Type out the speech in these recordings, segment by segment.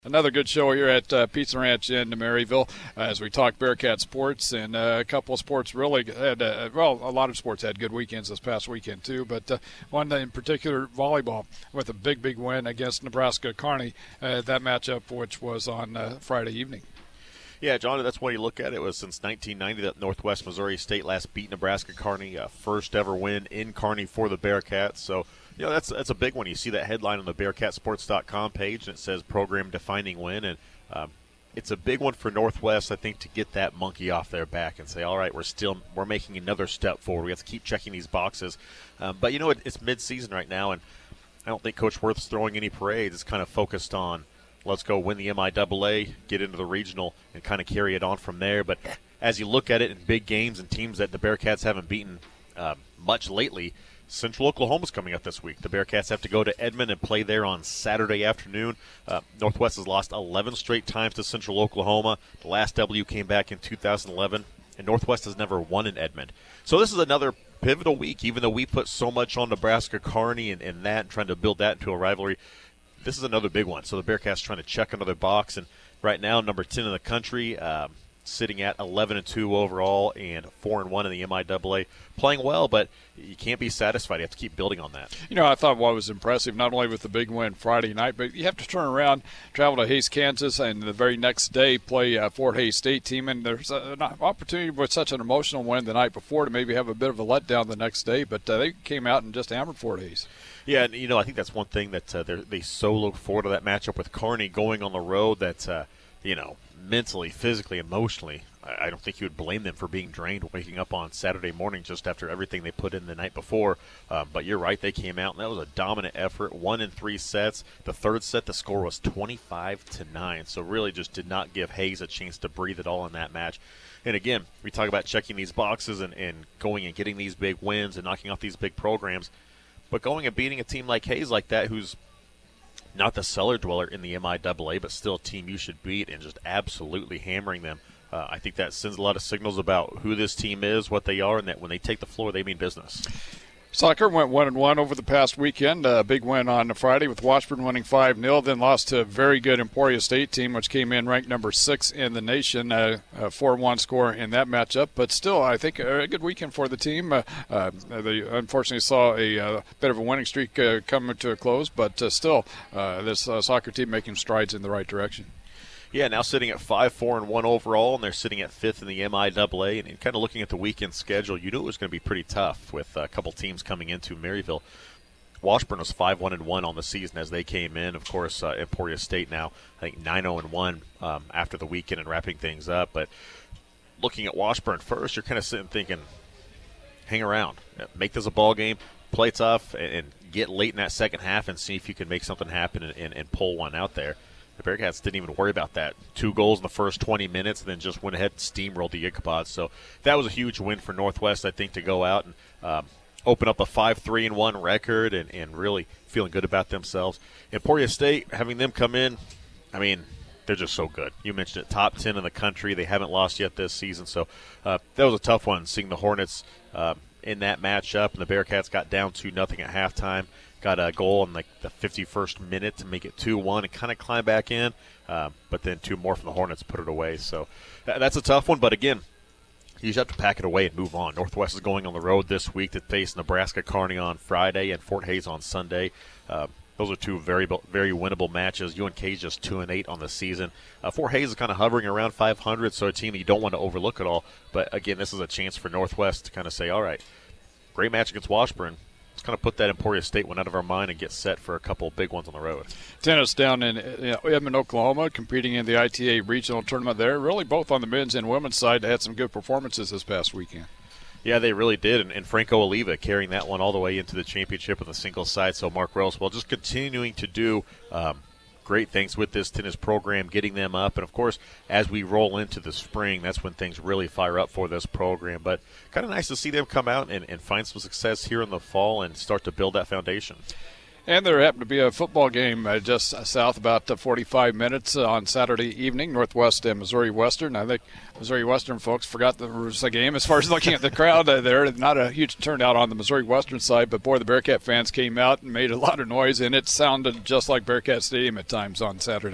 Another good show here at Pizza Ranch in Maryville as we talk Bearcat sports, and a couple of sports really had, a lot of sports had good weekends this past weekend too, but one in particular, volleyball, with a big win against Nebraska Kearney, that matchup which was on Friday evening. Yeah, John, that's when you look at it. It was since 1990 that Northwest Missouri State last beat Nebraska Kearney, first ever win in Kearney for the Bearcats. So, you know, that's a big one. You see that headline on the BearcatSports.com page, and it says program-defining win. And it's a big one for Northwest, I think, to get that monkey off their back and say, all right, we're making another step forward. We have to keep checking these boxes. But, you know, it's mid-season right now, and I don't think Coach Worth's throwing any parades. It's kind of focused on, let's go win the MIAA, get into the regional, and kind of carry it on from there. But as you look at it in big games and teams that the Bearcats haven't beaten much lately, Central Oklahoma's coming up this week. The Bearcats have to go to Edmond and play there on Saturday afternoon. Northwest has lost 11 straight times to Central Oklahoma. The last W came back in 2011, and Northwest has never won in Edmond. So this is another pivotal week, even though we put so much on Nebraska Kearney and that, and trying to build that into a rivalry. This is another big one. So the Bearcats trying to check another box, and right now number 10 in the country, sitting at 11-2 overall and 4-1 in the MIAA, playing well, but you can't be satisfied. You have to keep building on that. You know, I thought what was impressive, not only with the big win Friday night, but you have to turn around, travel to Hays, Kansas, and the very next day play Fort Hays State team, and there's an opportunity with such an emotional win the night before to maybe have a bit of a letdown the next day, but they came out and just hammered Fort Hays. Yeah, and, you know, I think that's one thing that they so look forward to that matchup with Kearney going on the road that, you know, mentally, physically, emotionally, I don't think you would blame them for being drained waking up on Saturday morning just after everything they put in the night before. But you're right, they came out, and that was a dominant effort, 1 in 3 sets. The third set, the score was 25-9, so really just did not give Hays a chance to breathe at all in that match. And again, we talk about checking these boxes and going and getting these big wins and knocking off these big programs. But going and beating a team like Hays like that, who's not the cellar dweller in the MIAA, but still a team you should beat, and just absolutely hammering them, I think that sends a lot of signals about who this team is, what they are, and that when they take the floor, they mean business. Soccer went 1-1 over the past weekend. A big win on Friday with Washburn winning 5-0. Then lost to a very good Emporia State team, which came in ranked number 6 in the nation. A 4-1 score in that matchup. But still, I think a good weekend for the team. They unfortunately saw a bit of a winning streak come to a close. But still, this soccer team making strides in the right direction. Yeah, now sitting at 5-4-1 overall, and they're sitting at 5th in the MIAA. And kind of looking at the weekend schedule, you knew it was going to be pretty tough with a couple teams coming into Maryville. Washburn was 5-1-1 on the season as they came in. Of course, Emporia State now, I think 9-0-1 after the weekend and wrapping things up. But looking at Washburn first, you're kind of sitting thinking, hang around, make this a ball game, play tough, and get late in that second half and see if you can make something happen and pull one out there. The Bearcats didn't even worry about that. 2 goals in the first 20 minutes and then just went ahead and steamrolled the Ichabod. So that was a huge win for Northwest, I think, to go out and open up a 5-3-1 record and really feeling good about themselves. Emporia State, having them come in, I mean, they're just so good. You mentioned it, top 10 in the country. They haven't lost yet this season. So that was a tough one, seeing the Hornets in that matchup. And the Bearcats got down 2-0 at halftime. Got a goal in like the 51st minute to make it 2-1 and kind of climb back in. But then 2 more from the Hornets put it away. So that's a tough one. But, again, you just have to pack it away and move on. Northwest is going on the road this week to face Nebraska Kearney on Friday and Fort Hays on Sunday. Those are 2 very, very winnable matches. UNK is just 2-8 on the season. Fort Hays is kind of hovering around 500, so a team that you don't want to overlook at all. But, again, this is a chance for Northwest to kind of say, all right, great match against Washburn. Let's kind of put that Emporia State one out of our mind and get set for a couple of big ones on the road. Tennis down in Edmond, Oklahoma, competing in the ITA regional tournament there. Really both on the men's and women's side had some good performances this past weekend. Yeah, they really did, and Franco Oliva carrying that one all the way into the championship on the singles side. So Mark Roswell just continuing to do great things with this tennis program, getting them up. And, of course, as we roll into the spring, that's when things really fire up for this program. But kind of nice to see them come out and find some success here in the fall and start to build that foundation. And there happened to be a football game just south, about 45 minutes on Saturday evening, Northwest and Missouri Western. I think Missouri Western folks forgot there was a game as far as looking at the crowd there. Not a huge turnout on the Missouri Western side, but, boy, the Bearcat fans came out and made a lot of noise, and it sounded just like Bearcat Stadium at times on Saturday.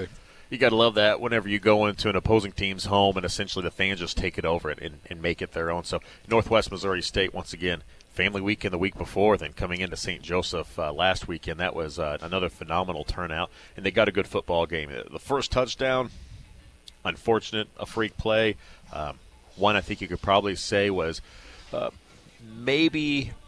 You got to love that whenever you go into an opposing team's home and essentially the fans just take it over it and make it their own. So Northwest Missouri State, once again, family weekend the week before, then coming into St. Joseph last weekend. That was another phenomenal turnout, and they got a good football game. The first touchdown, unfortunate, a freak play. One I think you could probably say was maybe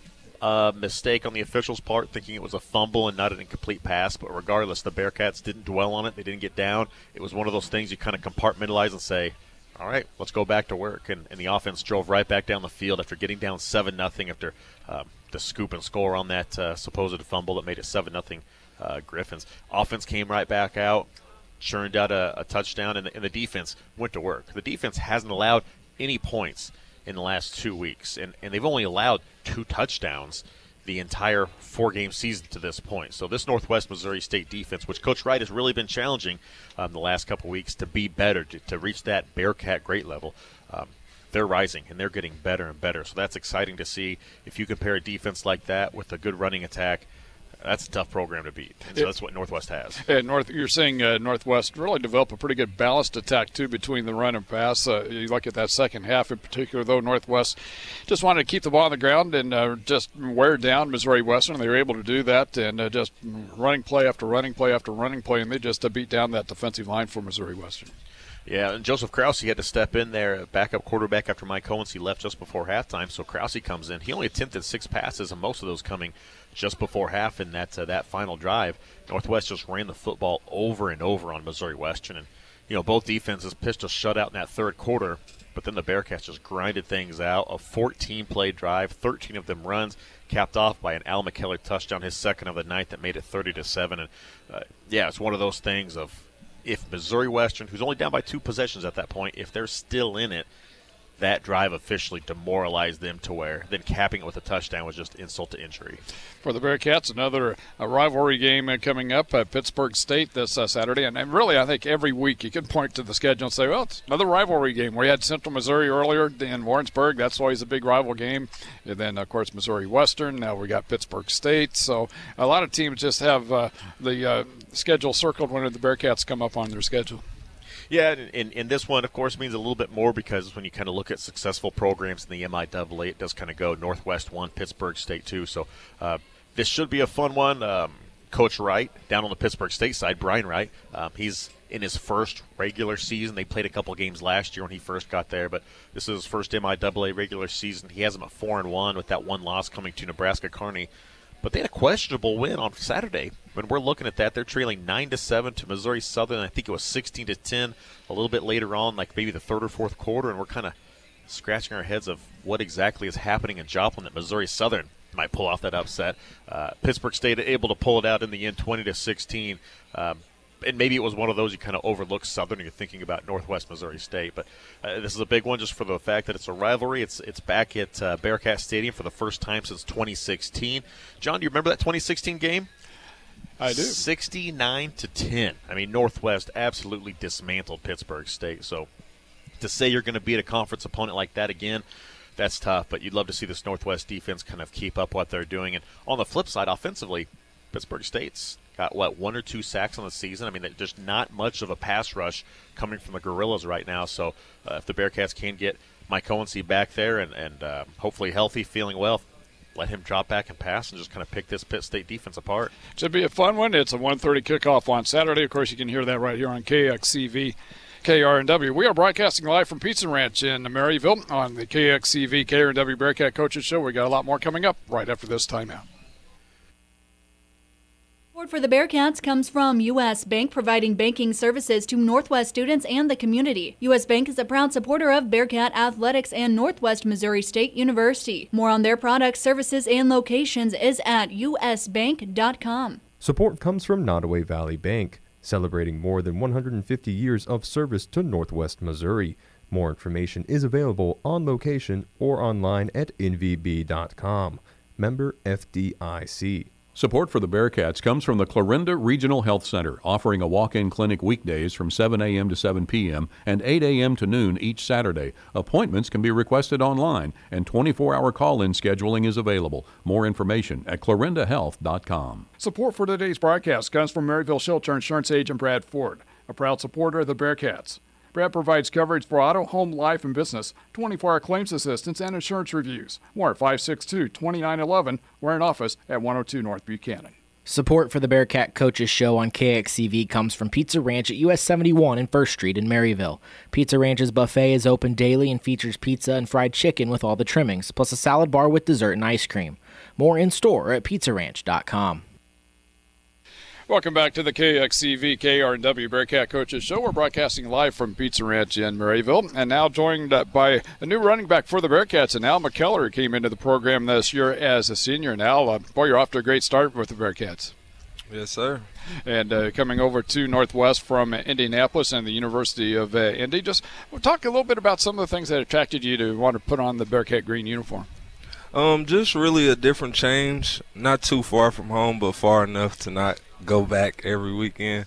a mistake on the officials' part, thinking it was a fumble and not an incomplete pass. But regardless, the Bearcats didn't dwell on it. They didn't get down. It was one of those things you kind of compartmentalize and say, all right, let's go back to work. And the offense drove right back down the field after getting down 7-0 after the scoop and score on that supposed fumble that made it 7-0 Griffins. Offense came right back out, churned out a touchdown, and the defense went to work. The defense hasn't allowed any points in the last 2 weeks, and they've only allowed 2 touchdowns the entire 4-game season to this point. So this Northwest Missouri State defense, which Coach Wright has really been challenging the last couple weeks to be better, to reach that Bearcat great level, they're rising, and they're getting better and better. So that's exciting to see. If you compare a defense like that with a good running attack, that's a tough program to beat. And so that's what Northwest has. And you're seeing Northwest really develop a pretty good balanced attack, too, between the run and pass. You look at that second half in particular, though, Northwest just wanted to keep the ball on the ground and just wear down Missouri Western. They were able to do that and just running play after running play after running play, and they just beat down that defensive line for Missouri Western. Yeah, and Joseph Krause, he had to step in there, backup quarterback after Mike Owens. He left just before halftime, so Krause comes in. He only attempted 6 passes, and most of those coming just before half in that final drive. Northwest just ran the football over and over on Missouri Western. And, both defenses pitched a shutout in that third quarter, but then the Bearcats just grinded things out. A 14-play drive, 13 of them runs, capped off by an Al McKellar touchdown, his second of the night, that made it 30-7. And, it's one of those things of, if Missouri Western, who's only down by 2 possessions at that point, if they're still in it, that drive officially demoralized them to where then capping it with a touchdown was just insult to injury. For the Bearcats, another rivalry game coming up at Pittsburg State this Saturday. And really, I think every week you can point to the schedule and say, well, it's another rivalry game. We had Central Missouri earlier in Warrensburg. That's always a big rival game. And then, of course, Missouri Western. Now we got Pittsburg State. So a lot of teams just have the schedule circled when the Bearcats come up on their schedule. Yeah, and this one, of course, means a little bit more because when you kind of look at successful programs in the MIAA, it does kind of go Northwest 1, Pittsburg State 2. So this should be a fun one. Coach Wright, down on the Pittsburg State side, Brian Wright, he's in his first regular season. They played a couple games last year when he first got there, but this is his first MIAA regular season. He has them at 4-1 with that one loss coming to Nebraska Kearney. But they had a questionable win on Saturday. When we're looking at that, they're trailing 9-7 to Missouri Southern. I think it was 16-10 a little bit later on, like maybe the third or fourth quarter, and we're kind of scratching our heads of what exactly is happening in Joplin that Missouri Southern might pull off that upset. Pittsburg State able to pull it out in the end, 20-16. And maybe it was one of those you kind of overlook Southern and you're thinking about Northwest Missouri State. But this is a big one just for the fact that it's a rivalry. It's back at Bearcat Stadium for the first time since 2016. John, do you remember that 2016 game? I do. 69-10. I mean, Northwest absolutely dismantled Pittsburg State. So to say you're going to beat a conference opponent like that again, that's tough. But you'd love to see this Northwest defense kind of keep up what they're doing. And on the flip side, offensively, Pittsburg State's got, 1 or 2 sacks on the season. I mean, there's just not much of a pass rush coming from the Gorillas right now. So if the Bearcats can get Mike Owens back there and hopefully healthy, feeling well, let him drop back and pass and just kind of pick this Pitt State defense apart. Should be a fun one. It's a 1:30 kickoff on Saturday. Of course, you can hear that right here on KXCV. KRNW. We are broadcasting live from Pizza Ranch in Maryville on the KXCV KRNW Bearcat Coaches Show. We got a lot more coming up right after this timeout. Support for the Bearcats comes from U.S. Bank, providing banking services to Northwest students and the community. U.S. Bank is a proud supporter of Bearcat Athletics and Northwest Missouri State University. More on their products, services, and locations is at usbank.com. Support comes from Nottoway Valley Bank, celebrating more than 150 years of service to Northwest Missouri. More information is available on location or online at nvb.com. Member FDIC. Support for the Bearcats comes from the Clarinda Regional Health Center, offering a walk-in clinic weekdays from 7 a.m. to 7 p.m. and 8 a.m. to noon each Saturday. Appointments can be requested online, and 24-hour call-in scheduling is available. More information at clarindahealth.com. Support for today's broadcast comes from Maryville Shelter Insurance Agent Brad Ford. a proud supporter of the Bearcats. Brad provides coverage for auto, home, life, and business, 24-hour claims assistance, and insurance reviews. More at 562-2911 or in office at 102 North Buchanan. Support for the Bearcat Coaches Show on KXCV comes from Pizza Ranch at US 71 and 1st Street in Maryville. Pizza Ranch's buffet is open daily and features pizza and fried chicken with all the trimmings, plus a salad bar with dessert and ice cream. More in-store at pizzaranch.com. Welcome back to the KXCV KRNW Bearcat Coaches Show. We're broadcasting live from Pizza Ranch in Maryville, and now joined by a new running back for the Bearcats, and Al McKellar, who came into the program this year as a senior. And Al, boy, you're off to a great start with the Bearcats. Yes, sir. And coming over to Northwest from Indianapolis and the University of Indy. Just talk a little bit about some of the things that attracted you to want to put on the Bearcat green uniform. Just really a different change. Not too far from home, but far enough to not go back every weekend.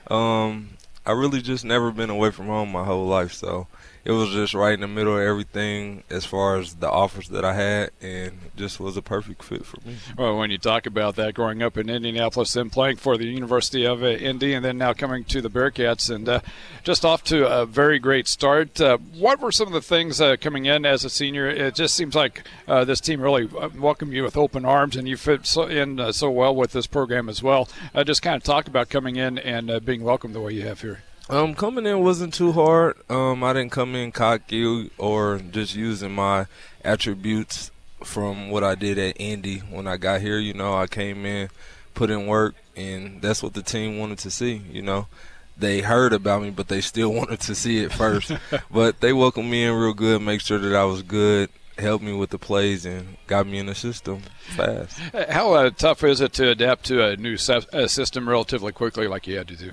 I really just never been away from home my whole life, so it was just right in the middle of everything as far as the offers that I had, and just was a perfect fit for me. Well, when you talk about that, growing up in Indianapolis, then playing for the University of Indy, and then now coming to the Bearcats, and just off to a very great start. What were some of the things coming in as a senior? It just seems like this team really welcomed you with open arms, and you fit so well with this program as well. Just kind of talk about coming in and being welcomed the way you have here. Coming in wasn't too hard. I didn't come in cocky or just using my attributes from what I did at Indy when I got here. You know, I came in, put in work, and that's what the team wanted to see. You know, they heard about me, but they still wanted to see it first. But they welcomed me in real good, make sure that I was good, helped me with the plays, and got me in the system fast. How tough is it to adapt to a new system relatively quickly like you had to do?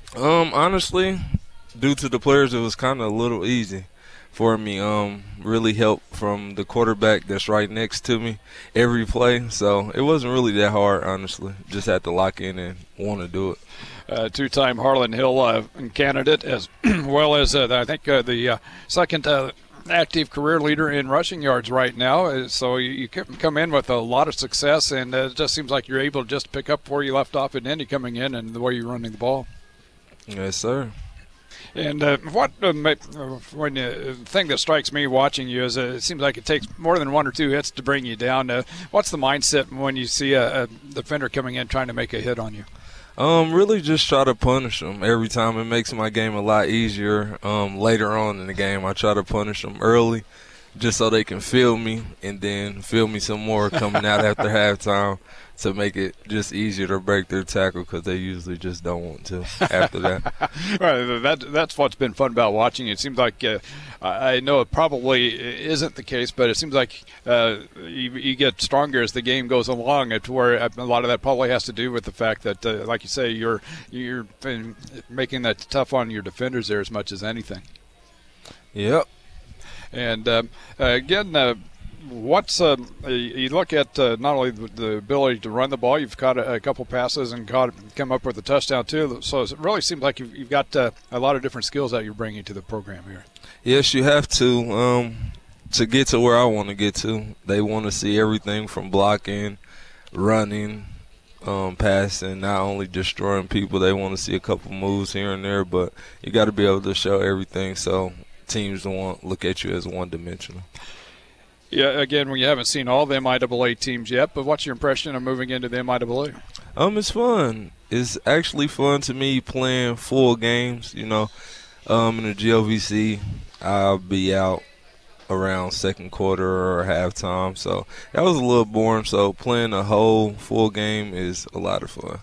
Honestly, due to the players, it was kind of a little easy for me. Really helped from the quarterback that's right next to me every play. So it wasn't really that hard, honestly. Just had to lock in and want to do it. Two-time Harlan Hill candidate, as well as I think the second active career leader in rushing yards right now. So you come in with a lot of success, and it just seems like you're able to just pick up where you left off in Indy coming in and the way you're running the ball. Yes, sir. And what when thing that strikes me watching you is it seems like it takes more than one or two hits to bring you down. What's the mindset when you see a defender coming in trying to make a hit on you? Really just try to punish them every time. It makes my game a lot easier. Later on in the game, I try to punish them early just so they can feel me and then feel me some more coming out after halftime to make it just easier to break their tackle because they usually just don't want to after that. Right, that's what's been fun about watching. It seems like I know it probably isn't the case, but it seems like you get stronger as the game goes along. To where a lot of that probably has to do with the fact that, like you say, you're making that tough on your defenders there as much as anything. Yep. And again, what's you look at not only the ability to run the ball, you've caught a couple passes and come up with a touchdown too. So it really seems like you've got a lot of different skills that you're bringing to the program here. Yes, you have to get to where I want to get to. They want to see everything from blocking, running, passing, not only destroying people. They want to see a couple moves here and there, but you got to be able to show everything so teams don't look at you as one-dimensional. Yeah, again, we haven't seen all the MIAA teams yet, but what's your impression of moving into the MIAA? It's fun. It's actually fun to me playing full games. You know, in the GOVC, I'll be out around second quarter or halftime, so that was a little boring. So playing a whole full game is a lot of fun.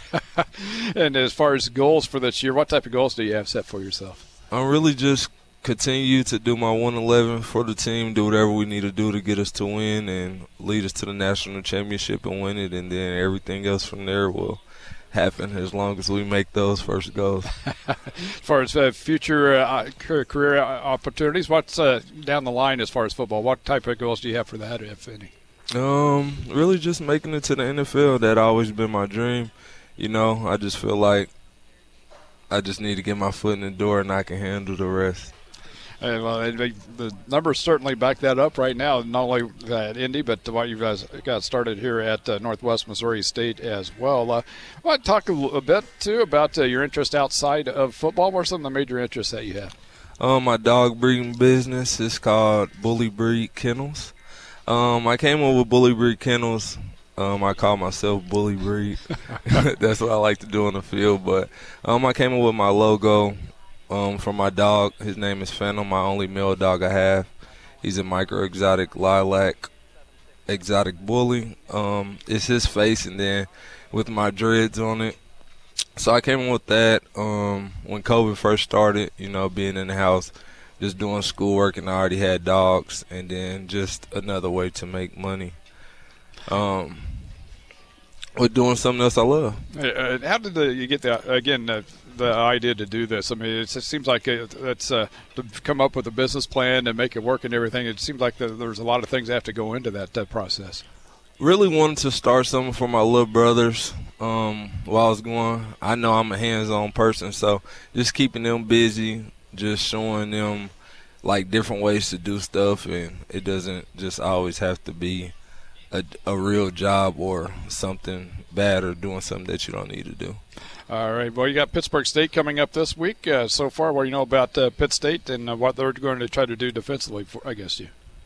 And as far as goals for this year, what type of goals do you have set for yourself? I'm really just continue to do my 111 for the team, do whatever we need to do to get us to win and lead us to the national championship and win it, and then everything else from there will happen as long as we make those first goals. As far as future career opportunities, what's down the line as far as football? What type of goals do you have for that, if any? Really just making it to the NFL. That always been my dream. You know, I just feel like I just need to get my foot in the door and I can handle the rest. The numbers certainly back that up right now, not only at Indy, but what you guys got started here at Northwest Missouri State as well. I want to talk a bit, too, about your interest outside of football. What are some of the major interests that you have? My dog breeding business is called Bully Breed Kennels. I came up with Bully Breed Kennels. I call myself Bully Breed. That's what I like to do on the field. But I came up with my logo for my dog. His name is Phantom, my only male dog I have. He's a micro exotic lilac exotic bully. It's his face and then with my dreads on it. So I came up with that when COVID first started, being in the house, just doing schoolwork, and I already had dogs, and then just another way to make money. With doing something else I love. How did you get the idea to do this? I mean, it seems like it's to come up with a business plan and make it work and everything. It seems like there's a lot of things that have to go into that process. Really wanted to start something for my little brothers while I was going. I know I'm a hands-on person, so just keeping them busy, just showing them like different ways to do stuff, and it doesn't just always have to be a real job or something bad or doing something that you don't need to do. All right. Well, you got Pittsburgh State coming up this week. So far, what do you know about Pitt State and what they're going to try to do defensively against you?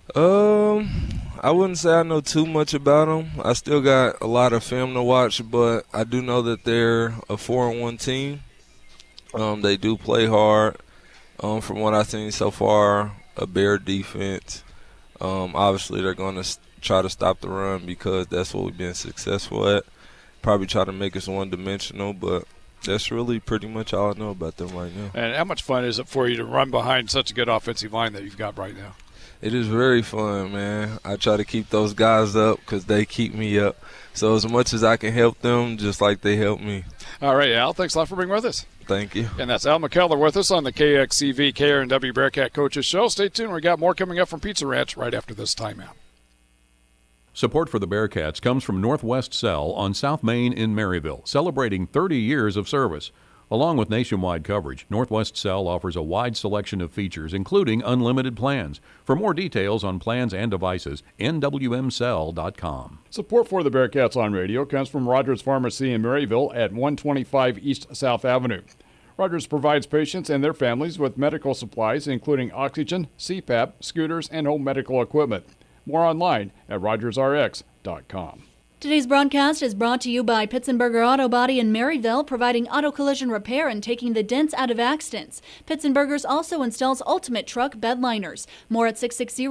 I wouldn't say I know too much about them. I still got a lot of film to watch, but I do know that they're a 4-1 team. They do play hard. From what I've seen so far, a Bear defense. Obviously, they're going to try to stop the run because that's what we've been successful at. Probably try to make us one-dimensional, but that's really pretty much all I know about them right now. And how much fun is it for you to run behind such a good offensive line that you've got right now? It is very fun, man. I try to keep those guys up because they keep me up. So as much as I can help them, just like they help me. All right, Al, thanks a lot for being with us. Thank you. And that's Al McKellar with us on the KXCV KRNW Bearcat Coaches Show. Stay tuned. We got more coming up from Pizza Ranch right after this timeout. Support for the Bearcats comes from Northwest Cell on South Main in Maryville, celebrating 30 years of service. Along with nationwide coverage, Northwest Cell offers a wide selection of features, including unlimited plans. For more details on plans and devices, nwmcell.com. Support for the Bearcats on radio comes from Rogers Pharmacy in Maryville at 125 East South Avenue. Rogers provides patients and their families with medical supplies, including oxygen, CPAP, scooters, and home medical equipment. More online at rogersrx.com. Today's broadcast is brought to you by Pitzenberger Auto Body in Maryville, providing auto collision repair and taking the dents out of accidents. Pitzenberger's also installs ultimate truck bed liners. More at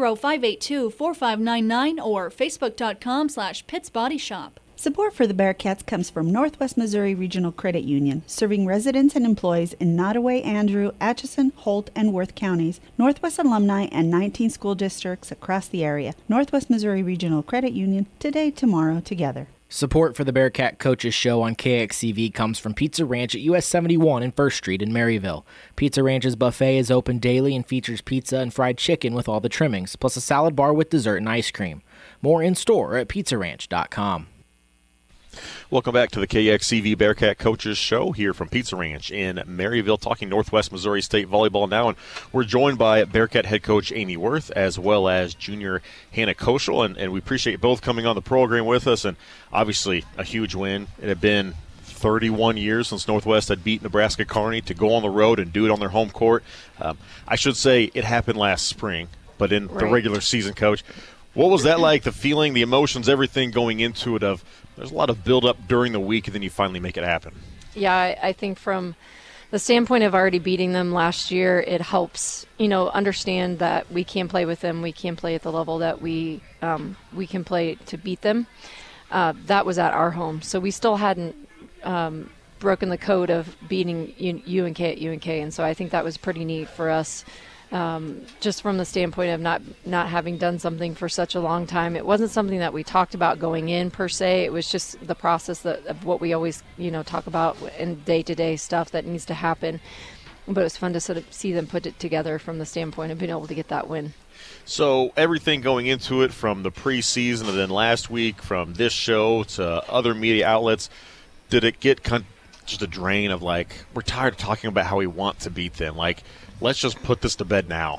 660-582-4599 or facebook.com/Pitts Body Shop. Support for the Bearcats comes from Northwest Missouri Regional Credit Union, serving residents and employees in Nottoway, Andrew, Atchison, Holt, and Worth counties, Northwest alumni, and 19 school districts across the area. Northwest Missouri Regional Credit Union, today, tomorrow, together. Support for the Bearcat Coaches Show on KXCV comes from Pizza Ranch at US 71 and 1st Street in Maryville. Pizza Ranch's buffet is open daily and features pizza and fried chicken with all the trimmings, plus a salad bar with dessert and ice cream. More in store at pizzaranch.com. Welcome back to the KXCV Bearcat Coaches Show here from Pizza Ranch in Maryville, talking Northwest Missouri State volleyball now. And we're joined by Bearcat head coach Amy Worth as well as junior Hannah Koschel. And we appreciate both coming on the program with us. And obviously a huge win. It had been 31 years since Northwest had beat Nebraska Kearney to go on the road and do it on their home court. I should say it happened last spring, but in the regular season, Coach. What was that like, the feeling, the emotions, everything going into it of there's a lot of build-up during the week and then you finally make it happen? Yeah, I think from the standpoint of already beating them last year, it helps, understand that we can play with them. We can play at the level that we can play to beat them. That was at our home. So we still hadn't broken the code of beating UNK at UNK. And so I think that was pretty neat for us. Just from the standpoint of not having done something for such a long time. It wasn't something that we talked about going in per se. It was just the process of what we always, talk about in day-to-day stuff that needs to happen. But it was fun to sort of see them put it together from the standpoint of being able to get that win. So everything going into it from the preseason and then last week, from this show to other media outlets, did it get just a drain of like, we're tired of talking about how we want to beat them. Like, let's just put this to bed now?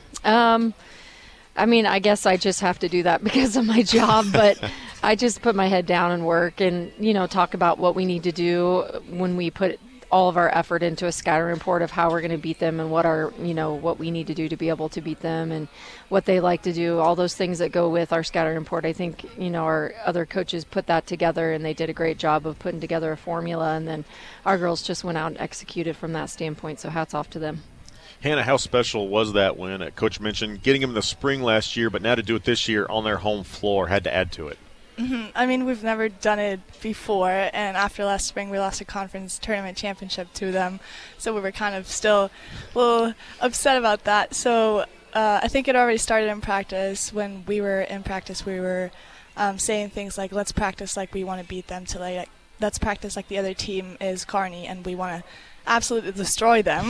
I mean, I guess I just have to do that because of my job, but I just put my head down and work and, talk about what we need to do when we put all of our effort into a scouting report of how we're going to beat them and what we need to do to be able to beat them and what they like to do, all those things that go with our scouting report. I think, our other coaches put that together and they did a great job of putting together a formula, and then our girls just went out and executed from that standpoint, so hats off to them. Hannah, how special was that when Coach mentioned getting them in the spring last year, but now to do it this year on their home floor had to add to it? Mm-hmm. I mean, we've never done it before, and after last spring we lost a conference tournament championship to them, so we were kind of still a little upset about that. So I think it already started in practice. When we were in practice, we were saying things like, let's practice like we want to beat them, to let's practice like the other team is Kearney and we want to absolutely destroy them.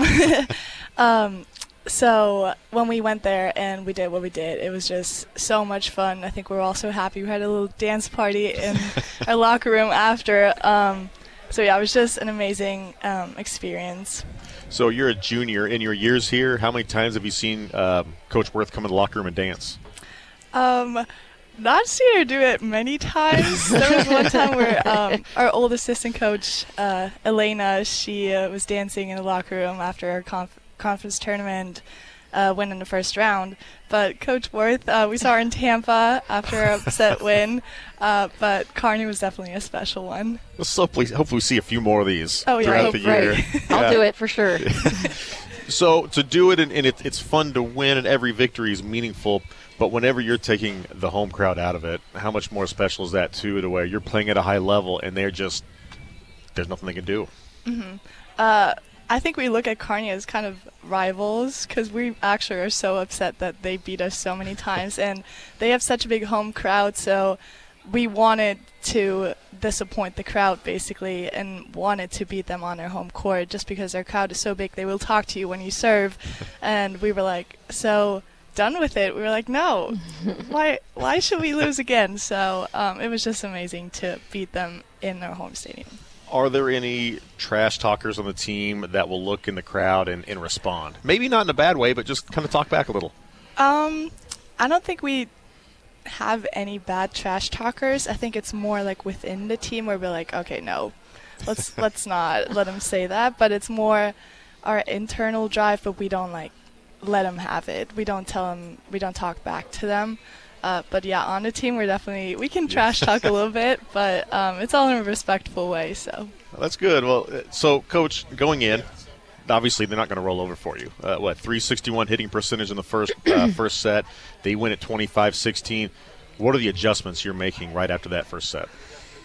So when we went there and we did what we did, it was just so much fun. I think we were all so happy. We had a little dance party in our locker room after. So yeah, it was just an amazing experience. So you're a junior. In your years here, how many times have you seen Coach Worth come in the locker room and dance? Not seen her do it many times. There was one time where our old assistant coach, Elena, she was dancing in the locker room after our conference tournament win in the first round. But Coach Worth, we saw her in Tampa after an upset win. But Kearney was definitely a special one. So hopefully we see a few more of these throughout the year. Right. I'll do it for sure. So to do it, and it's fun to win, and every victory is meaningful. But whenever you're taking the home crowd out of it, how much more special is that, too, to where you're playing at a high level and there's nothing they can do? Mm-hmm. I think we look at Kearney as kind of rivals because we actually are so upset that they beat us so many times. And they have such a big home crowd, so we wanted to disappoint the crowd, basically, and wanted to beat them on their home court just because their crowd is so big. They will talk to you when you serve. And we were like, so done with it. We were like, no, why should we lose again? So it was just amazing to beat them in their home stadium. Are there any trash talkers on the team that will look in the crowd and respond? Maybe not in a bad way, but just kind of talk back a little. I don't think we have any bad trash talkers. I think it's more like within the team where we're like, okay, no, let's not let them say that. But it's more our internal drive, but we don't let them have it. We don't tell them, we don't talk back to them. But yeah, on the team, we can trash talk a little bit, but it's all in a respectful way. So that's good. Well, so Coach, going in, obviously they're not going to roll over for you. 361 hitting percentage in the first set. They win at 25-16. What are the adjustments you're making right after that first set?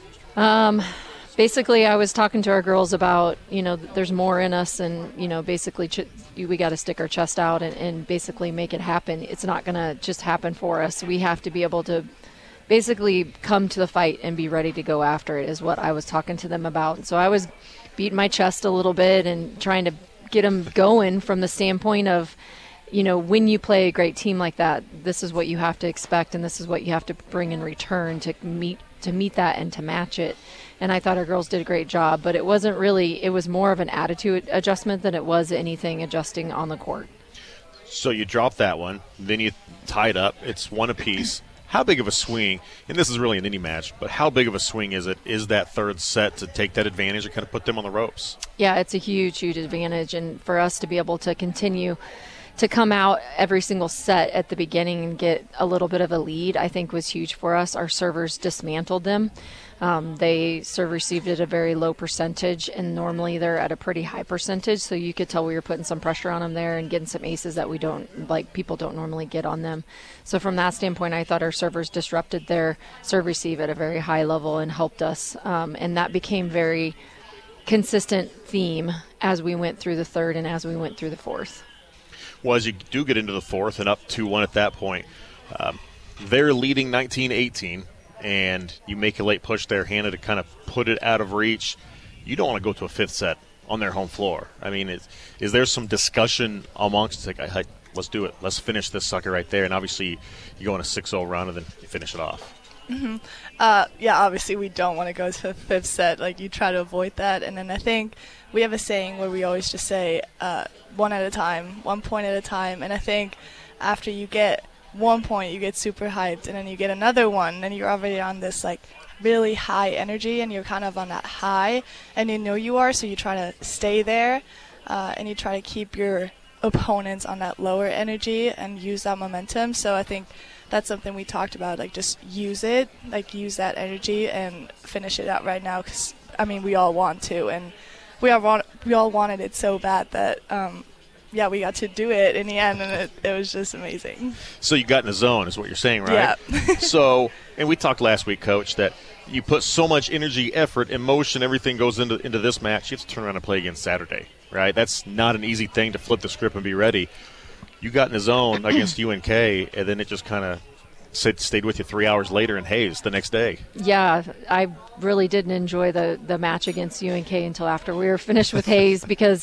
Basically, I was talking to our girls about, there's more in us, and, basically we got to stick our chest out and basically make it happen. It's not going to just happen for us. We have to be able to basically come to the fight and be ready to go after it, is what I was talking to them about. So I was beating my chest a little bit and trying to get them going from the standpoint of, when you play a great team like that, this is what you have to expect, and this is what you have to bring in return to meet that and to match it. And I thought our girls did a great job, but it was more of an attitude adjustment than it was anything adjusting on the court. So you dropped that one, then you tied up. It's one apiece. How big of a swing, and this is really an indie match, but how big of a swing is that third set to take that advantage and kind of put them on the ropes? Yeah, it's a huge, huge advantage. And for us to be able to continue to come out every single set at the beginning and get a little bit of a lead, I think was huge for us. Our servers dismantled them. They serve received at a very low percentage, and normally they're at a pretty high percentage, so you could tell we were putting some pressure on them there and getting some aces that people don't normally get on them. So from that standpoint, I thought our servers disrupted their serve receive at a very high level and helped us, and that became very consistent theme as we went through the third and as we went through the fourth. Well, as you do get into the fourth and up 2-1 at that point, they're leading 19-18. And you make a late push there, Hannah, to kind of put it out of reach. You don't want to go to a fifth set on their home floor. I mean, is there some discussion amongst, hey, let's do it. Let's finish this sucker right there. And obviously you go on a 6-0 run and then you finish it off. Yeah, obviously we don't want to go to the fifth set. Like, you try to avoid that. And then I think we have a saying where we always just say 1 at a time, 1 point at a time. And I think after you get 1 point, you get super hyped, and then you get another one, and you're already on this like really high energy, and you're kind of on that high, and you know you are, so you try to stay there, and you try to keep your opponents on that lower energy and use that momentum. So I think that's something we talked about, like just use it, like use that energy and finish it out right now, because I mean we all want to, and we all wanted it so bad that yeah, we got to do it in the end, and it was just amazing. So you got in the zone is what you're saying, right? Yeah. So, and we talked last week, Coach, that you put so much energy, effort, emotion, everything goes into this match. You have to turn around and play again Saturday, right? That's not an easy thing to flip the script and be ready. You got in the zone against UNK, and then it just kind of stayed with you 3 hours later in Hayes the next day. Yeah, I really didn't enjoy the match against UNK until after we were finished with Hayes because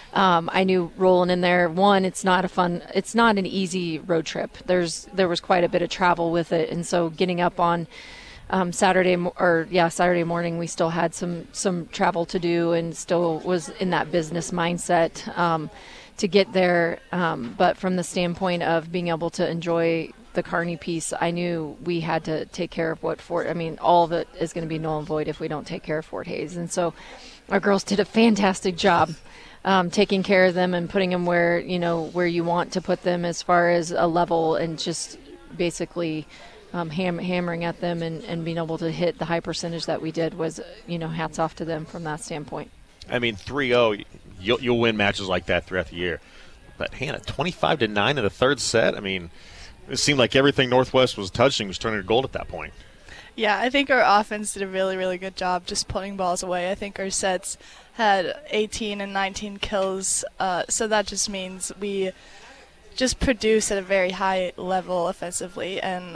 I knew rolling in there, one, it's not an easy road trip. There was quite a bit of travel with it, and so getting up on Saturday morning, we still had some travel to do and still was in that business mindset to get there. But from the standpoint of being able to enjoy the Kearney piece, I knew we had to take care of all of it is going to be null and void if we don't take care of Fort Hayes. And so our girls did a fantastic job taking care of them and putting them where you want to put them as far as a level, and just basically hammering at them and being able to hit the high percentage that we did was, hats off to them from that standpoint. I mean, 3-0, you'll win matches like that throughout the year. But Hannah, 25-9 in the third set, I mean, it seemed like everything Northwest was touching was turning to gold at that point. Yeah, I think our offense did a really, really good job just putting balls away. I think our sets had 18 and 19 kills, so that just means we just produce at a very high level offensively. And,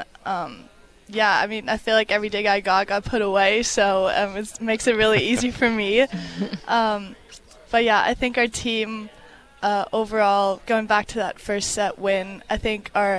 yeah, I mean, I feel like every dig I got put away, so it makes it really easy for me. But, yeah, I think our team overall, going back to that first set win, I think our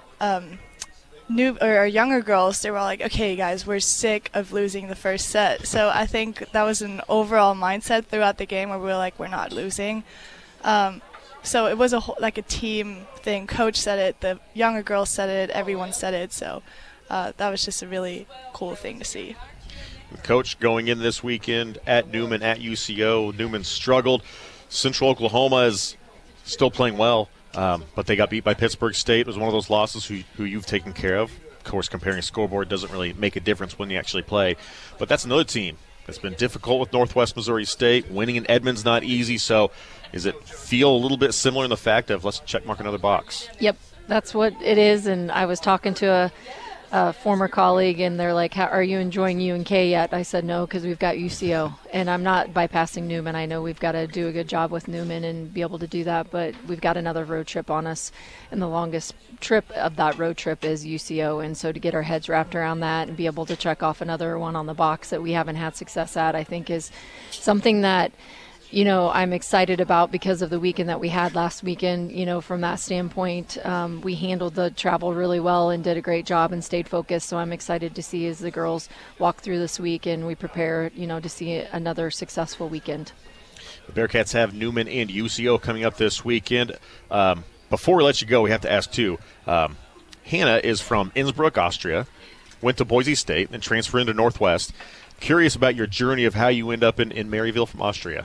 our younger girls, they were all like, okay, guys, we're sick of losing the first set. So I think that was an overall mindset throughout the game where we were like, we're not losing. So it was a team thing. Coach said it, the younger girls said it, everyone said it. So that was just a really cool thing to see. Coach, going in this weekend at Newman, at UCO, Newman struggled. Central Oklahoma is still playing well. But they got beat by Pittsburgh State. It was one of those losses who you've taken care of. Of course, comparing a scoreboard doesn't really make a difference when you actually play. But that's another team that's been difficult with Northwest Missouri State. Winning in Edmond's not easy. So does it feel a little bit similar in the fact of let's check mark another box? Yep, that's what it is. And I was talking to a former colleague, and they're like, are you enjoying UNK yet? I said no, because we've got UCO, and I'm not bypassing Newman. I know we've got to do a good job with Newman and be able to do that, but we've got another road trip on us, and the longest trip of that road trip is UCO, and so to get our heads wrapped around that and be able to check off another one on the box that we haven't had success at, I think is something that I'm excited about because of the weekend that we had last weekend. From that standpoint, we handled the travel really well and did a great job and stayed focused. So I'm excited to see as the girls walk through this week and we prepare, to see another successful weekend. The Bearcats have Newman and UCO coming up this weekend. Before we let you go, we have to ask, too. Hannah is from Innsbruck, Austria, went to Boise State, and transferred into Northwest. Curious about your journey of how you end up in Maryville from Austria.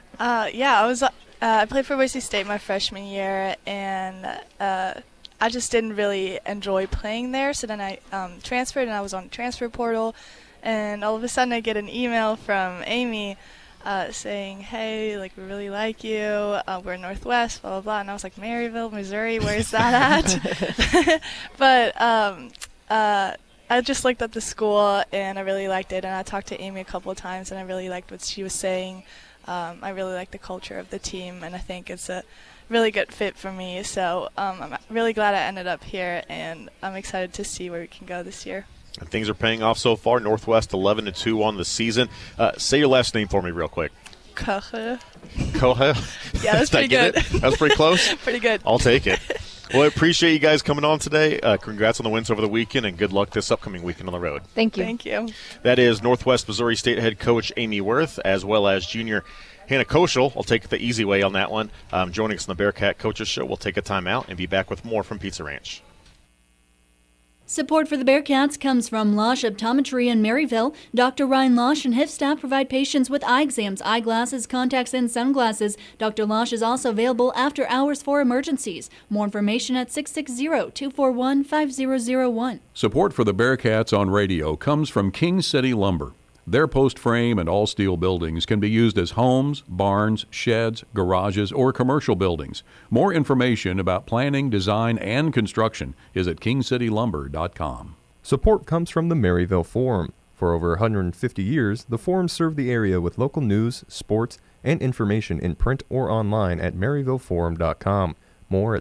I played for Boise State my freshman year, and I just didn't really enjoy playing there. So then I transferred, and I was on the transfer portal, and all of a sudden I get an email from Amy saying, hey, we really like you. We're Northwest, blah, blah, blah. And I was like, Maryville, Missouri, where's that at? But I just looked at the school, and I really liked it. And I talked to Amy a couple of times, and I really liked what she was saying. I really like the culture of the team, and I think it's a really good fit for me. So I'm really glad I ended up here, and I'm excited to see where we can go this year. And things are paying off so far. Northwest 11-2 on the season. Say your last name for me real quick. Kohe. Kohe? Yeah, that's pretty good. That was pretty close? Pretty good. I'll take it. Well, I appreciate you guys coming on today. Congrats on the wins over the weekend, and good luck this upcoming weekend on the road. Thank you. Thank you. That is Northwest Missouri State head coach Amy Worth, as well as junior Hannah Koschel. I'll take the easy way on that one. Joining us on the Bearcat Coaches Show. We'll take a timeout and be back with more from Pizza Ranch. Support for the Bearcats comes from Losch Optometry in Maryville. Dr. Ryan Losch and his staff provide patients with eye exams, eyeglasses, contacts, and sunglasses. Dr. Losch is also available after hours for emergencies. More information at 660-241-5001. Support for the Bearcats on radio comes from King City Lumber. Their post frame and all steel buildings can be used as homes, barns, sheds, garages, or commercial buildings. More information about planning, design, and construction is at kingcitylumber.com. Support comes from the Maryville Forum. For over 150 years, the Forum served the area with local news, sports, and information in print or online at maryvilleforum.com. More at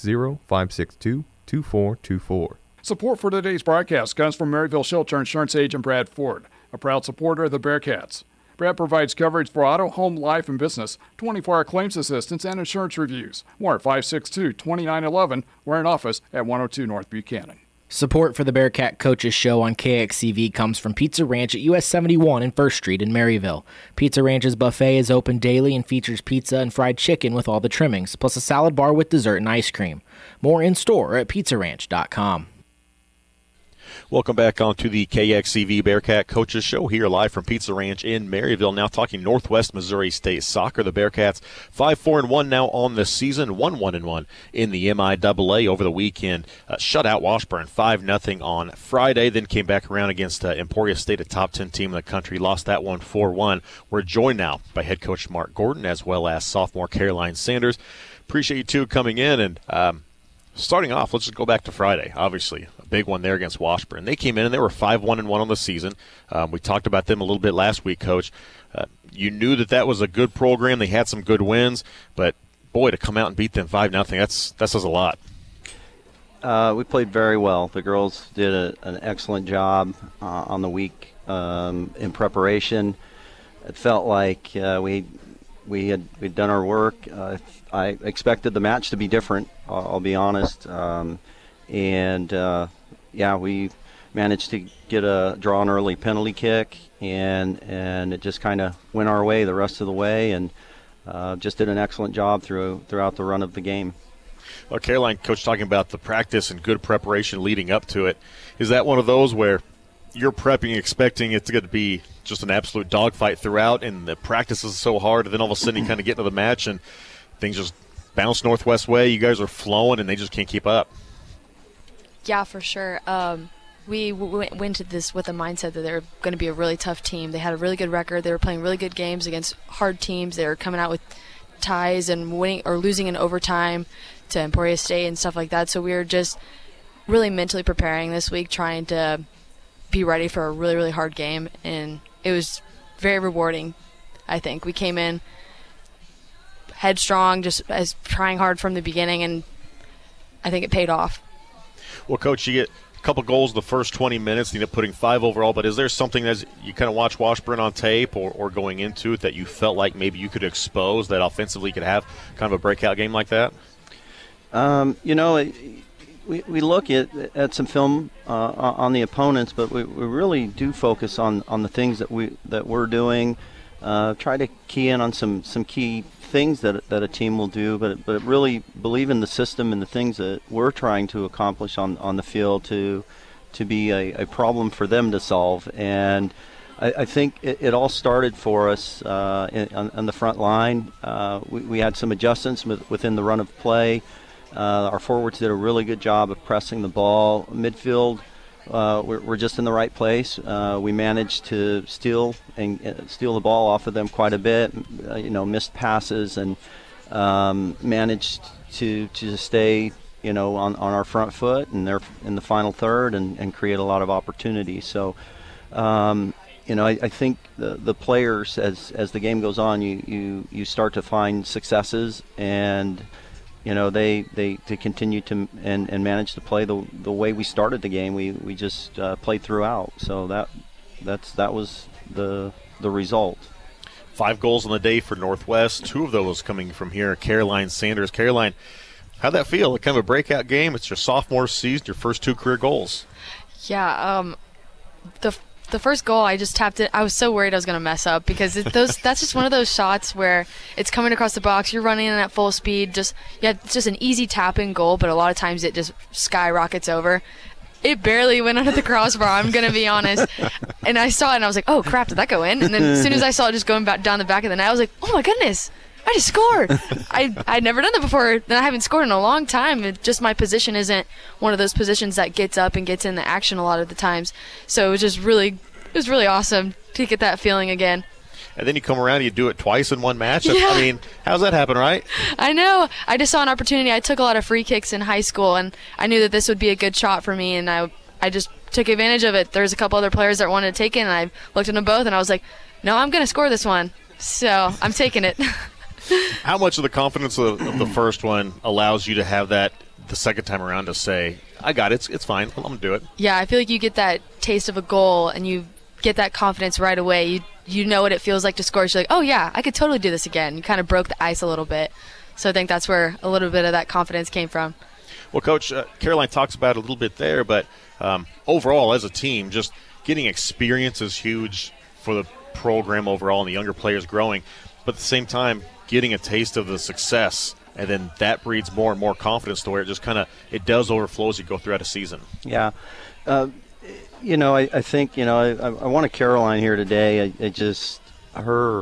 660-562-2424. Support for today's broadcast comes from Maryville Shelter Insurance agent Brad Ford, a proud supporter of the Bearcats. Brad provides coverage for auto, home, life, and business, 24-hour claims assistance, and insurance reviews. More at 562-2911. We're in office at 102 North Buchanan. Support for the Bearcat Coaches Show on KXCV comes from Pizza Ranch at US 71 and 1st Street in Maryville. Pizza Ranch's buffet is open daily and features pizza and fried chicken with all the trimmings, plus a salad bar with dessert and ice cream. More in-store at pizzaranch.com. Welcome back on to the KXCV Bearcat Coaches Show here live from Pizza Ranch in Maryville. Now talking Northwest Missouri State soccer. The Bearcats 5-4-1 now on the season, 1-1-1 in the MIAA over the weekend. Shut out Washburn 5-0 on Friday, then came back around against Emporia State, a top 10 team in the country, lost that one 4-1. We're joined now by head coach Mark Gordon as well as sophomore Caroline Sanders. Appreciate you two coming in, and starting off, let's just go back to Friday. Obviously, a big one there against Washburn. They came in and they were 5-1-1 on the season. We talked about them a little bit last week, Coach. You knew that was a good program. They had some good wins, but boy, to come out and beat them 5-0, that says a lot. We played very well. The girls did an excellent job on the week in preparation. It felt like we'd done our work. I expected the match to be different, I'll be honest. We managed to get a draw an early penalty kick, and it just kind of went our way the rest of the way, and just did an excellent job throughout the run of the game. Well, Caroline, Coach, talking about the practice and good preparation leading up to it, is that one of those where you're prepping, expecting it to be just an absolute dogfight throughout, and the practice is so hard, and then all of a sudden you kind of get into the match and things just bounce Northwest way? You guys are flowing, and they just can't keep up. Yeah, for sure. We went into this with a mindset that they were going to be a really tough team. They had a really good record. They were playing really good games against hard teams. They were coming out with ties and winning or losing in overtime to Emporia State and stuff like that. So we were just really mentally preparing this week, trying to be ready for a really, really hard game. And it was very rewarding, I think. We came in headstrong, just as trying hard from the beginning, and I think it paid off. Well, Coach, you get a couple goals the first 20 minutes, you end up putting 5 overall, but is there something as you kind of watch Washburn on tape or going into it that you felt like maybe you could expose that offensively could have kind of a breakout game like that? We look at some film on the opponents, but we really do focus on the things that we're doing. Try to key in on some key things that a team will do, but really believe in the system and the things that we're trying to accomplish on the field to be a problem for them to solve. And I think it all started for us on the front line. We had some adjustments within the run of play. Our forwards did a really good job of pressing the ball. Midfield, we're just in the right place. We managed to steal the ball off of them quite a bit. Missed passes and managed to stay on our front foot and they're in the final third and create a lot of opportunities. So I think the players as the game goes on, you start to find successes, and they continue to and manage to play the way we started the game. We just played throughout. So that was the result. 5 goals on the day for Northwest. 2 of those coming from here. Caroline Sanders. Caroline, How'd that feel? Kind of a breakout game. It's your sophomore season, your first 2 career goals. Yeah, the first goal, I just tapped it. I was so worried I was going to mess up because that's just one of those shots where it's coming across the box. You're running in at full speed. It's just an easy tap-in goal, but a lot of times it just skyrockets over. It barely went under the crossbar, I'm going to be honest. And I saw it, and I was like, oh, crap, did that go in? And then as soon as I saw it just going back down the back of the net, I was like, oh, my goodness, I just scored. I'd never done that before, and I haven't scored in a long time. Just my position isn't one of those positions that gets up and gets in the action a lot of the times. So it was really awesome to get that feeling again. And then you come around and you do it twice in one match. Yeah. I mean, how's that happen, right? I know. I just saw an opportunity. I took a lot of free kicks in high school, and I knew that this would be a good shot for me, and I just took advantage of it. There's a couple other players that wanted to take it, and I looked at them both, and I was like, no, I'm going to score this one. So I'm taking it. How much of the confidence of the first one allows you to have that the second time around to say, I got it, it's fine, I'm going to do it? Yeah, I feel like you get that taste of a goal, and you get that confidence right away. You know what it feels like to score. You're like, oh, yeah, I could totally do this again. You kind of broke the ice a little bit. So I think that's where a little bit of that confidence came from. Well, Coach, Caroline talks about it a little bit there, but overall as a team, just getting experience is huge for the program overall and the younger players growing. But at the same time, getting a taste of the success, and then that breeds more and more confidence to where it just it does overflow as you go throughout a season. Yeah. I think, I wanted Caroline here today. Her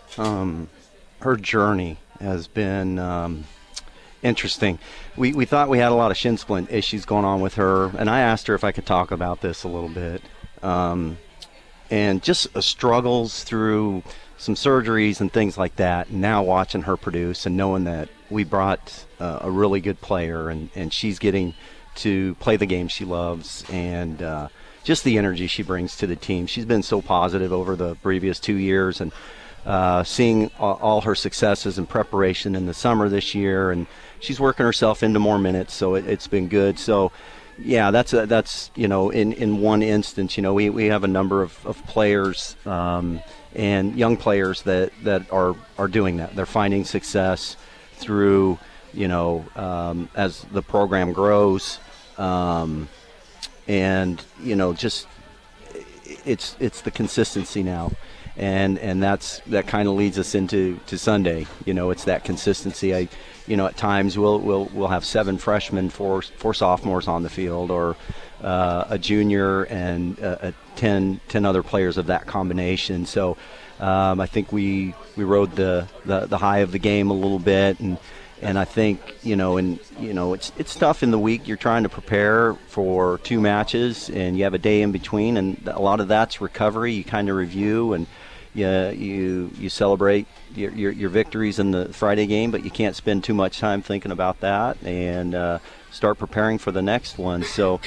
journey has been interesting. We thought we had a lot of shin splint issues going on with her, and I asked her if I could talk about this a little bit. And just struggles through some surgeries and things like that. And now watching her produce and knowing that we brought a really good player, and she's getting to play the game she loves, and just the energy she brings to the team. She's been so positive over the previous 2 years, and seeing all her successes and preparation in the summer this year, and she's working herself into more minutes, so it's been good. So yeah, that's in one instance, we have a number of players and young players that are doing that. They're finding success through as the program grows, and just it's the consistency now, and that kind of leads us into Sunday. It's that consistency. At times we'll have 7 freshmen, 4 sophomores on the field, or a junior and 10 other players of that combination. So I think we rode the high of the game a little bit, and I think it's tough in the week. You're trying to prepare for 2 matches, and you have a day in between, and a lot of that's recovery. You kind of review, and you celebrate your victories in the Friday game, but you can't spend too much time thinking about that, and start preparing for the next one. So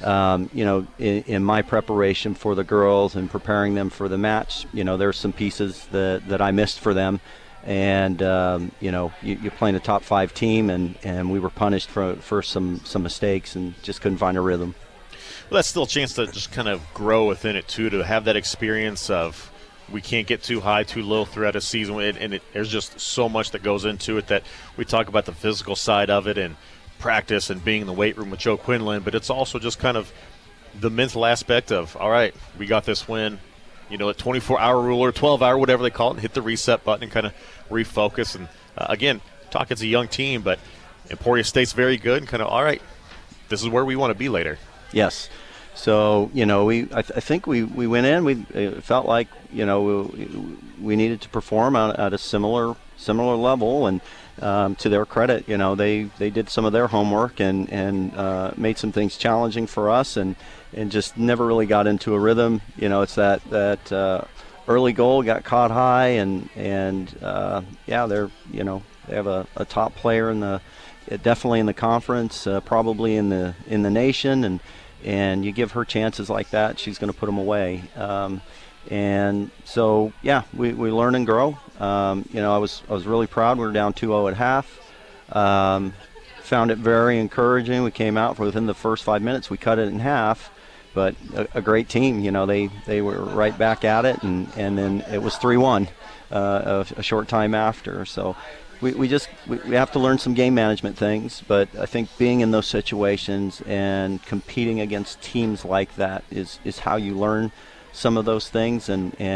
in my preparation for the girls and preparing them for the match, there's some pieces that I missed for them. And you're playing a top 5 team, and we were punished for some mistakes and just couldn't find a rhythm. Well, that's still a chance to just kind of grow within it too, to have that experience of we can't get too high, too low throughout a season, and there's just so much that goes into it. That we talk about the physical side of it and practice and being in the weight room with Joe Quinlan, but it's also just kind of the mental aspect of, all right, we got this win. A 24-hour rule or 12-hour, whatever they call it, and hit the reset button and kind of refocus. And, again, it's a young team, but Emporia State's very good and kind of, all right, this is where we want to be later. Yes. So, I think we went in. It felt like, we needed to perform at a similar level. And to their credit, they did some of their homework and made some things challenging for us, and just never really got into a rhythm. It's that early goal got caught high, and they're they have a top player definitely in the conference, probably in the nation, and you give her chances like that, she's going to put them away. And so we learn and grow. I was really proud. We were down 2-0 at half. Found it very encouraging. We came out within the first 5 minutes. We cut it in half. But a great team, they were right back at it, and then it was 3-1 a short time after. So we have to learn some game management things, but I think being in those situations and competing against teams like that is how you learn some of those things,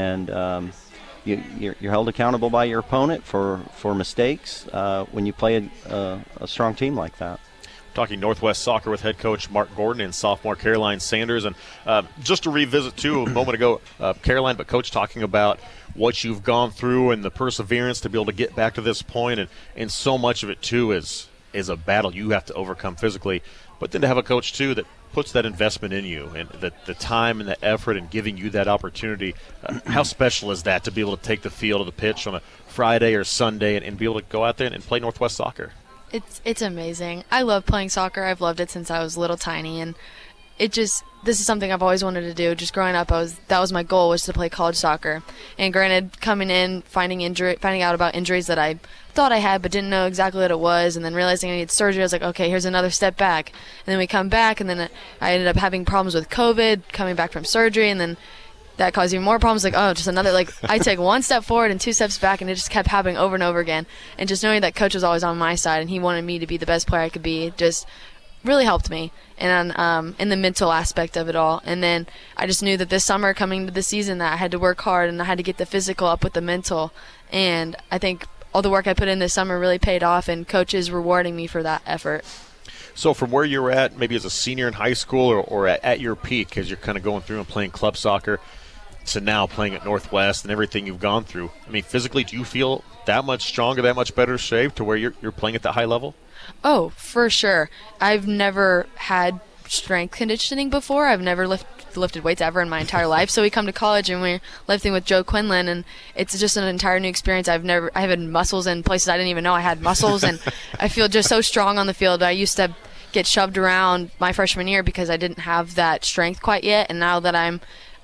and you're held accountable by your opponent for mistakes when you play a strong team like that. Talking Northwest Soccer with head coach Mark Gordon and sophomore Caroline Sanders. And just to revisit, too, a moment ago, Caroline, but Coach talking about what you've gone through and the perseverance to be able to get back to this point. And so much of it, too, is a battle you have to overcome physically. But then to have a coach, too, that puts that investment in you and the time and the effort and giving you that opportunity. How special is that to be able to take the field of the pitch on a Friday or Sunday and be able to go out there and play Northwest Soccer? It's amazing. I love playing soccer. I've loved it since I was little tiny, and this is something I've always wanted to do. Just growing up, that was my goal, was to play college soccer. And granted, coming in, finding out about injuries that I thought I had but didn't know exactly what it was, and then realizing I needed surgery, I was like, okay, here's another step back. And then we come back, and then I ended up having problems with COVID, coming back from surgery, and then that caused even more problems. Like, oh, just another, I take one step forward and 2 steps back, and it just kept happening over and over again. And just knowing that Coach was always on my side and he wanted me to be the best player I could be just really helped me, and in the mental aspect of it all. And then I just knew that this summer, coming to the season, that I had to work hard and I had to get the physical up with the mental. And I think all the work I put in this summer really paid off, and Coach is rewarding me for that effort. So from where you're at, maybe as a senior in high school or at your peak, as you're kind of going through and playing club soccer, to now playing at Northwest and everything you've gone through, I mean, physically, do you feel that much stronger, that much better shape to where you're playing at that high level? Oh, for sure. I've never had strength conditioning before. I've never lifted weights ever in my entire life. So we come to college and we're lifting with Joe Quinlan, and it's just an entire new experience. I have had muscles in places I didn't even know I had muscles, and I feel just so strong on the field. I used to get shoved around my freshman year because I didn't have that strength quite yet, and now that I'm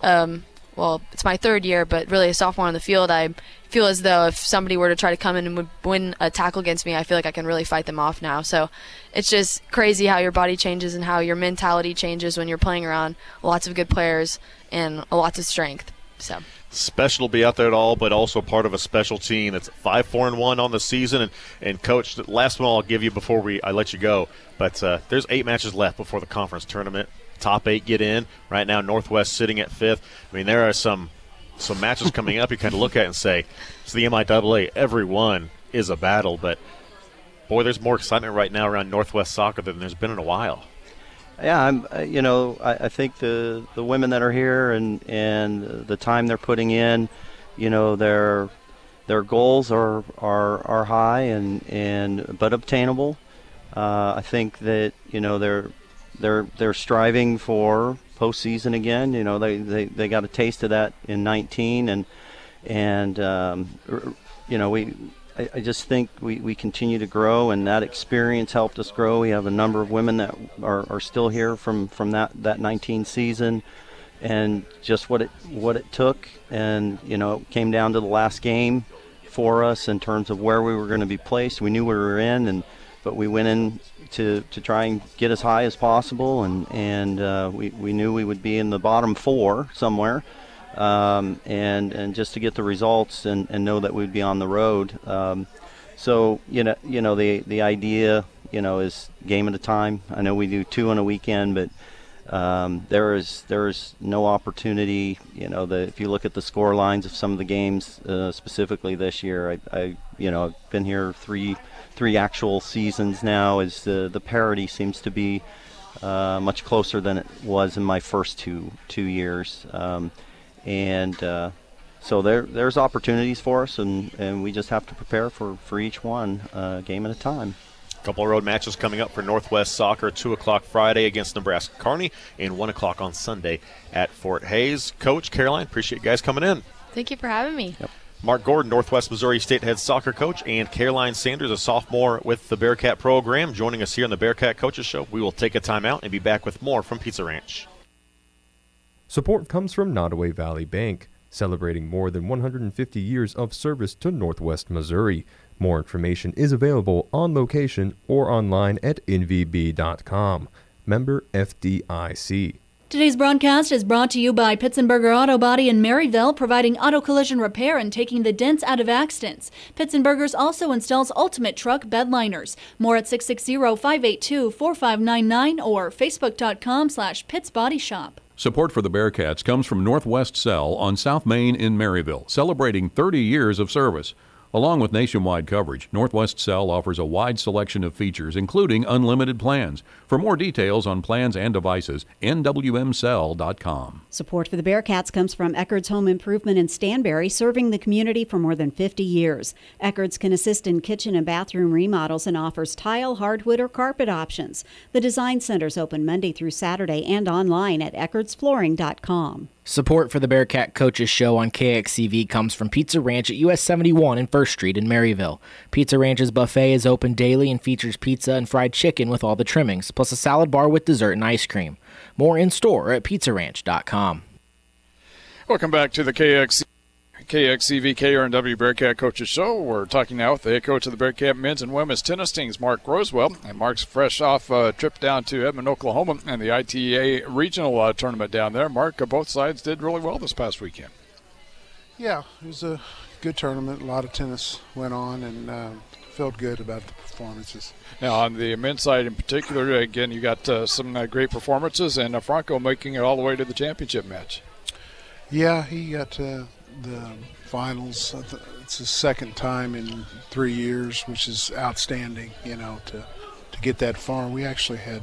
well, it's my third year, but really a sophomore on the field, I feel as though if somebody were to try to come in and would win a tackle against me, I feel like I can really fight them off now. So it's just crazy how your body changes and how your mentality changes when you're playing around lots of good players and lots of strength. So special to be out there at all, but also part of a special team that's 5-4-1 on the season. And Coach, the last one I'll give you before I let you go, but there's 8 matches left before the conference tournament. Top 8 get in. Right now, Northwest sitting at 5th. I mean, there are some matches coming up you kind of look at and say, it's the MIAA. Every one is a battle, but boy, there's more excitement right now around Northwest Soccer than there's been in a while. Yeah, I think the women that are here and the time they're putting in, their goals are high but obtainable. I think that they're striving for postseason again. They got a taste of that in 19, I just think we continue to grow, and that experience helped us grow. We have a number of women that are still here from that 19 season, and just what it took, and it came down to the last game for us in terms of where we were going to be placed. We knew we were in, but we went in to try and get as high as possible, and we knew we would be in the bottom 4 somewhere, and just to get the results and know that we'd be on the road. So the idea is game at a time. I know we do 2 on a weekend, but there is no opportunity. If you look at the score lines of some of the games, specifically this year, I've been here three actual seasons now. Is the parity seems to be much closer than it was in my first two years, so there's opportunities for us, and we just have to prepare for each one, game at a time. A couple of road matches coming up for Northwest Soccer. 2 o'clock Friday against Nebraska Kearney, and 1 o'clock on Sunday at Fort Hays. Coach, Caroline, appreciate you guys coming in. Thank you for having me. Yep. Mark Gordon, Northwest Missouri State head soccer coach, and Caroline Sanders, a sophomore with the Bearcat program, joining us here on the Bearcat Coaches Show. We will take a timeout and be back with more from Pizza Ranch. Support comes from Nottoway Valley Bank, celebrating more than 150 years of service to Northwest Missouri. More information is available on location or online at nvb.com. Member FDIC. Today's broadcast is brought to you by Pitzenberger Auto Body in Maryville, providing auto collision repair and taking the dents out of accidents. Pitzenberger's also installs ultimate truck bed liners. More at 660-582-4599 or facebook.com/Pitts Body Shop. Support for the Bearcats comes from Northwest Cell on South Main in Maryville, celebrating 30 years of service. Along with nationwide coverage, Northwest Cell offers a wide selection of features, including unlimited plans. For more details on plans and devices, nwmcell.com. Support for the Bearcats comes from Eckerd's Home Improvement in Stanberry, serving the community for more than 50 years. Eckerd's can assist in kitchen and bathroom remodels and offers tile, hardwood, or carpet options. The Design Center's open Monday through Saturday and online at eckardsflooring.com. Support for the Bearcat Coaches Show on KXCV comes from Pizza Ranch at US 71 and 1st Street in Maryville. Pizza Ranch's buffet is open daily and features pizza and fried chicken with all the trimmings, plus a salad bar with dessert and ice cream. More in store at pizzaranch.com. Welcome back to the KXCV KRNW Bearcat Coaches Show. We're talking now with the head coach of the Bearcat men's and women's tennis teams, Mark Rosewell. And Mark's fresh off a trip down to Edmond, Oklahoma, and the ITA regional tournament down there. Mark, both sides did really well this past weekend. Yeah, it was a good tournament. A lot of tennis went on, and felt good about the performances. Now, on the men's side in particular, again, you got some great performances, and Franco making it all the way to the championship match. Yeah, he got the finals. It's his second time in 3 years, which is outstanding, to get that far. We actually had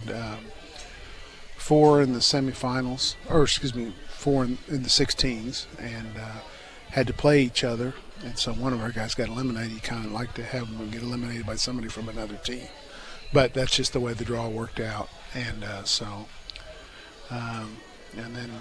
4 in the semifinals, or 4 in the 16s, and had to play each other. And so one of our guys got eliminated. You kind of like to have them get eliminated by somebody from another team. But that's just the way the draw worked out. And and then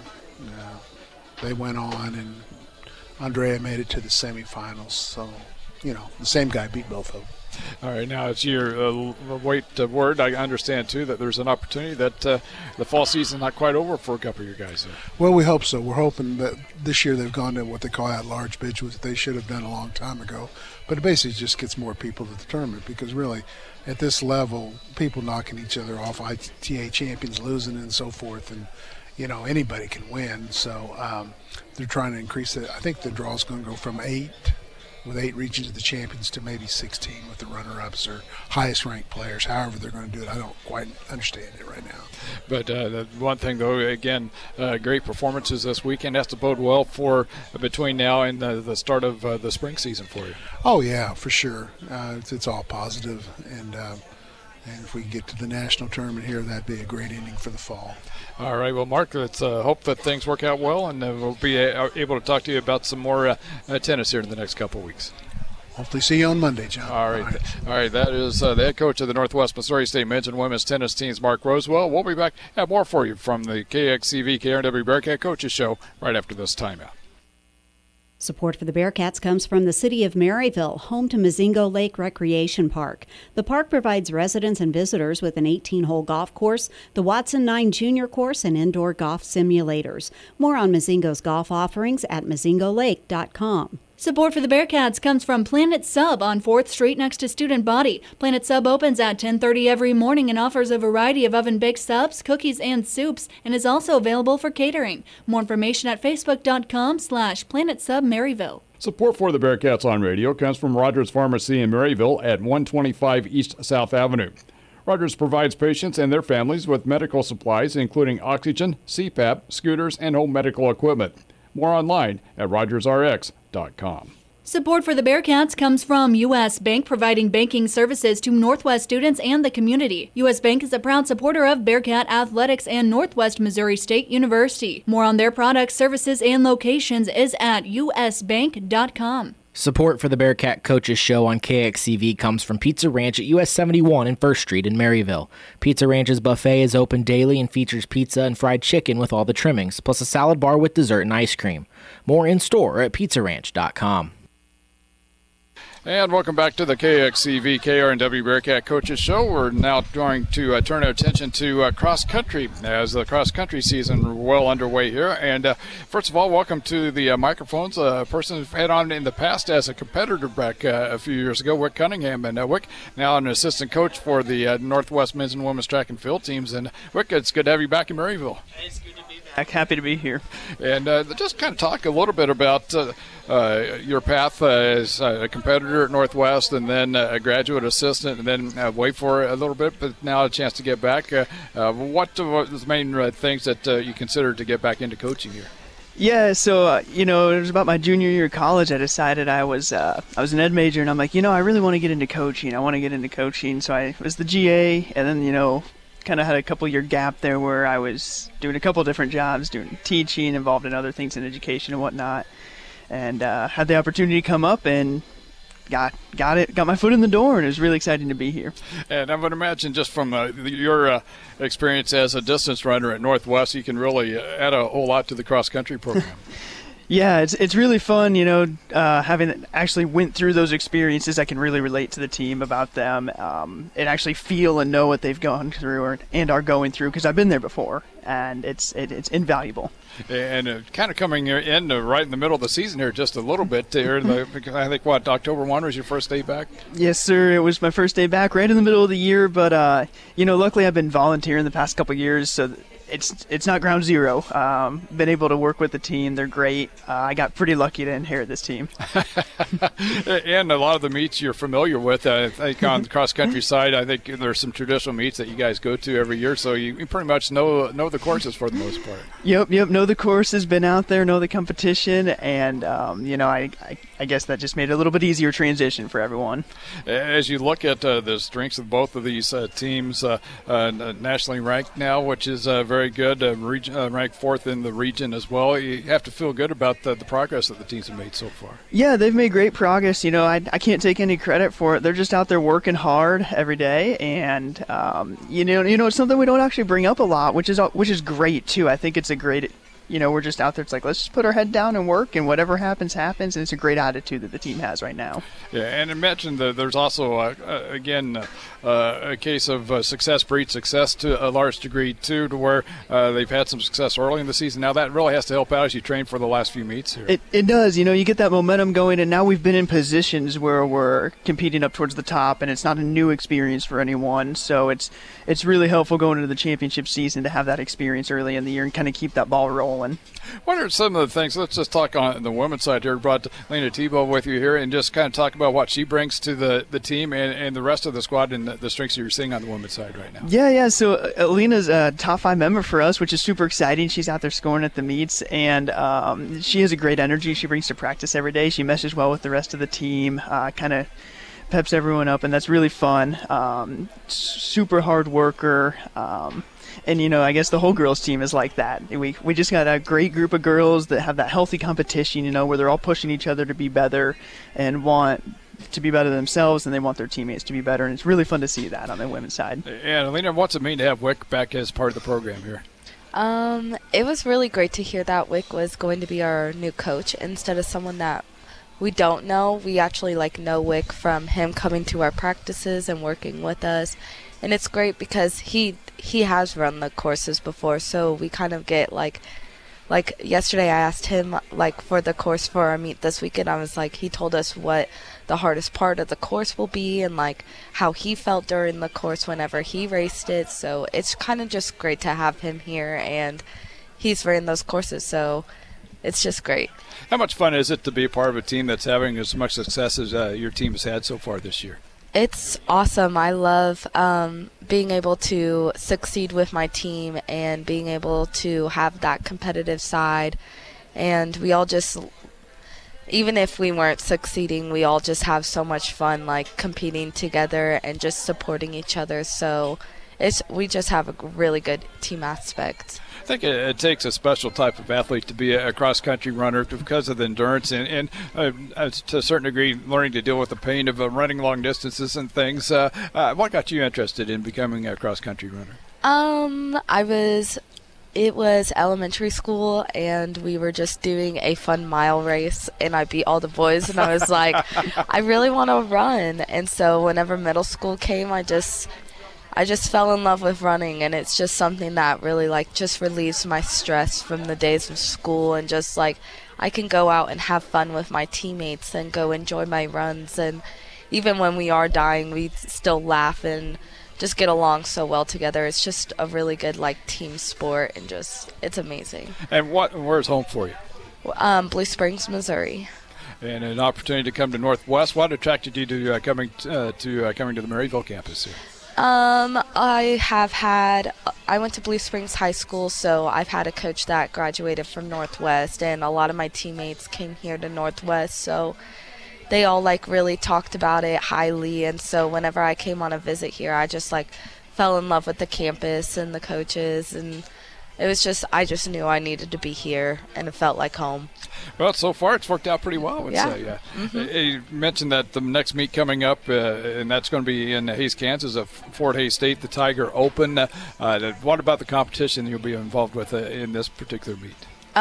they went on, and Andrea made it to the semifinals. So, the same guy beat both of them. All right, now it's your word. I understand, too, that there's an opportunity that the fall season not quite over for a couple of your guys there. Well, we hope so. We're hoping that this year they've gone to what they call at-large bids, which they should have done a long time ago. But it basically just gets more people to the tournament because really at this level, people knocking each other off, ITA champions losing and so forth, and anybody can win. So they're trying to increase it. I think the draw is going to go from 8 with 8 regions of the champions to maybe 16 with the runner-ups or highest-ranked players. However they're going to do it, I don't quite understand it right now. But the one thing, though, again, great performances this weekend. Has to bode well for between now and the start of the spring season for you. Oh, yeah, for sure. It's all positive, and if we get to the national tournament here, that'd be a great ending for the fall. All right, well, Mark, let's hope that things work out well, and we'll be able to talk to you about some more tennis here in the next couple of weeks. Hopefully see you on Monday, John. All right. That is the head coach of the Northwest Missouri State men's and women's tennis teams, Mark Rosewell. We'll be back, have more for you from the KXCV KRNW Bearcat Coaches Show right after this timeout. Support for the Bearcats comes from the City of Maryville, home to Mazingo Lake Recreation Park. The park provides residents and visitors with an 18-hole golf course, the Watson 9 Junior course, and indoor golf simulators. More on Mazingo's golf offerings at mazingolake.com. Support for the Bearcats comes from Planet Sub on 4th Street next to Student Body. Planet Sub opens at 10:30 every morning and offers a variety of oven-baked subs, cookies, and soups, and is also available for catering. More information at facebook.com/Planet Sub Maryville. Support for the Bearcats on radio comes from Rogers Pharmacy in Maryville at 125 East South Avenue. Rogers provides patients and their families with medical supplies, including oxygen, CPAP, scooters, and home medical equipment. More online at rogersrx.com. Support for the Bearcats comes from U.S. Bank, providing banking services to Northwest students and the community. U.S. Bank is a proud supporter of Bearcat Athletics and Northwest Missouri State University. More on their products, services, and locations is at usbank.com. Support for the Bearcat Coaches Show on KXCV comes from Pizza Ranch at US 71 and 1st Street in Maryville. Pizza Ranch's buffet is open daily and features pizza and fried chicken with all the trimmings, plus a salad bar with dessert and ice cream. More in store at pizzaranch.com. And welcome back to the KXCV KRNW Bearcat Coaches Show. We're now going to turn our attention to cross country as the cross country season well underway here. And first of all, welcome to the microphones. A person who's had on in the past as a competitor back a few years ago, Wick Cunningham. And Wick, now an assistant coach for the Northwest men's and women's track and field teams. And Wick, it's good to have you back in Maryville. It's good to be Happy to be here. And just kind of talk a little bit about your path as a competitor at Northwest, and then a graduate assistant, and then wait for a little bit, but now a chance to get back. What are the main things that you consider to get back into coaching here? Yeah, so it was about my junior year of college. I decided I was an ed major, and I'm like, I really want to get into coaching. I want to get into coaching. So I was the GA, and then kind of had a couple-year gap there where I was doing a couple different jobs, doing teaching, involved in other things in education and whatnot, and had the opportunity to come up and got my foot in the door, and it was really exciting to be here. And I would imagine just from your experience as a distance runner at Northwest, you can really add a whole lot to the cross-country program. Yeah, it's really fun, having actually went through those experiences. I can really relate to the team about them, and actually feel and know what they've gone through and are going through, because I've been there before, and it's invaluable. And kind of coming in right in the middle of the season here, just a little bit here. I think October 1 was your first day back? Yes, sir. It was my first day back, right in the middle of the year. But luckily I've been volunteering the past couple of years, so it's not ground zero. Been able to work with the team. They're great. I got pretty lucky to inherit this team. And a lot of the meets you're familiar with. I think on the cross-country side, I think there's some traditional meets that you guys go to every year, so you pretty much know the courses for the most part. Yep. Know the courses, been out there, know the competition, and I guess that just made it a little bit easier transition for everyone. As you look at the strengths of both of these teams, nationally ranked now, which is very good, ranked fourth in the region as well, you have to feel good about the progress that the teams have made so far. Yeah, they've made great progress. I can't take any credit for it. They're just out there working hard every day, and it's something we don't actually bring up a lot, which is great too. I think it's a great. We're just out there. It's like, let's just put our head down and work, and whatever happens, happens. And it's a great attitude that the team has right now. Yeah, and I mentioned that there's also, a case of success breeds success to a large degree, too, to where they've had some success early in the season. Now, that really has to help out as you train for the last few meets here. It does. You get that momentum going, and now we've been in positions where we're competing up towards the top, and it's not a new experience for anyone. So it's really helpful going into the championship season to have that experience early in the year and kind of keep that ball rolling. What are some of the things? Let's just talk on the women's side here. We brought Lena Tebow with you here, and just kind of talk about what she brings to the team and the rest of the squad, and the strengths you're seeing on the women's side right now. Yeah. So Lena's a top 5 member for us, which is super exciting. She's out there scoring at the meets, and she has a great energy she brings to practice every day. She meshes well with the rest of the team, kind of peps everyone up, and that's really fun. Super hard worker. And, I guess the whole girls team is like that. We just got a great group of girls that have that healthy competition, where they're all pushing each other to be better and want to be better themselves, and they want their teammates to be better. And it's really fun to see that on the women's side. And Alina, what's it mean to have Wick back as part of the program here? It was really great to hear that Wick was going to be our new coach instead of someone that we don't know. We actually know Wick from him coming to our practices and working with us. And it's great because he has run the courses before, so we kind of get like yesterday I asked him for the course for our meet this weekend. I was he told us what the hardest part of the course will be and how he felt during the course whenever he raced it. So it's kind of just great to have him here, and he's ran those courses, so it's just great. How much fun is it to be a part of a team that's having as much success as your team has had so far this year? It's awesome. I love being able to succeed with my team and being able to have that competitive side. And we all just, even if we weren't succeeding, we all just have so much fun, competing together and just supporting each other. So we just have a really good team aspect. I think it takes a special type of athlete to be a cross-country runner because of the endurance and to a certain degree learning to deal with the pain of running long distances and things. What got you interested in becoming a cross-country runner? It was elementary school, and we were just doing a fun mile race, and I beat all the boys, and I was like, I really want to run. And so whenever middle school came, I just fell in love with running, and it's just something that really just relieves my stress from the days of school, and just I can go out and have fun with my teammates and go enjoy my runs, and even when we are dying, we still laugh and just get along so well together. It's just a really good team sport, and it's amazing. And where's home for you? Blue Springs, Missouri. And an opportunity to come to Northwest. What attracted you to coming to the Maryville campus here? I went to Blue Springs High School, so I've had a coach that graduated from Northwest, and a lot of my teammates came here to Northwest, so they all really talked about it highly. And so whenever I came on a visit here, I just fell in love with the campus and the coaches, and it was I just knew I needed to be here, and it felt like home. Well, so far it's worked out pretty well, I would say. Yeah. Mm-hmm. You mentioned that the next meet coming up, and that's going to be in Hays, Kansas, at Fort Hays State, the Tiger Open. What about the competition you'll be involved with in this particular meet?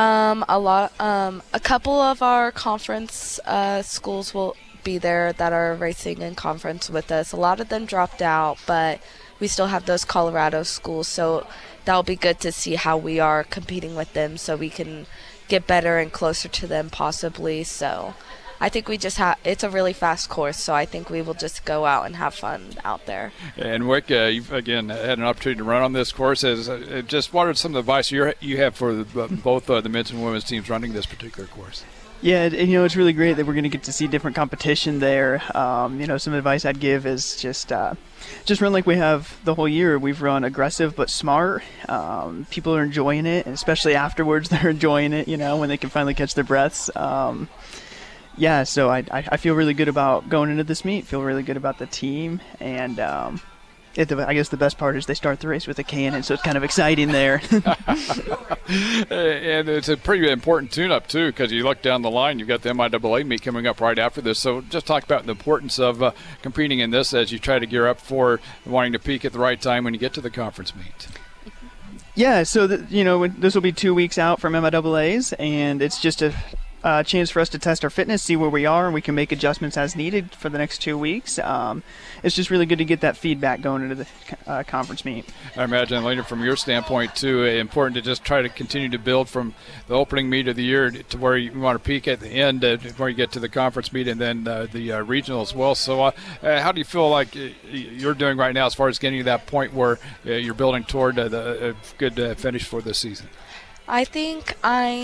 A couple of our conference schools will be there that are racing in conference with us. A lot of them dropped out, but we still have those Colorado schools, so that'll be good to see how we are competing with them, so we can get better and closer to them possibly. So I think we just it's a really fast course, so I think we will just go out and have fun out there. And Wick, you've again had an opportunity to run on this course. Just what are some of the advice you have for both the men's and women's teams running this particular course? Yeah, it's really great that we're going to get to see different competition there. Some advice I'd give is just run like we have the whole year. We've run aggressive but smart. People are enjoying it, and especially afterwards they're enjoying it, when they can finally catch their breaths. So I feel really good about going into this meet, feel really good about the team, and I guess the best part is they start the race with a cannon, so it's kind of exciting there. And it's a pretty important tune-up, too, because you look down the line, you've got the MIAA meet coming up right after this. So just talk about the importance of competing in this as you try to gear up for wanting to peak at the right time when you get to the conference meet. Yeah, so this will be 2 weeks out from MIAAs, and it's just a chance for us to test our fitness, see where we are, and we can make adjustments as needed for the next 2 weeks. It's just really good to get that feedback going into the conference meet. I imagine, Elena, from your standpoint, too, important to just try to continue to build from the opening meet of the year to where you want to peak at the end, where you get to the conference meet and then the regional as well. So how do you feel like you're doing right now as far as getting to that point where you're building toward a good finish for this season? I think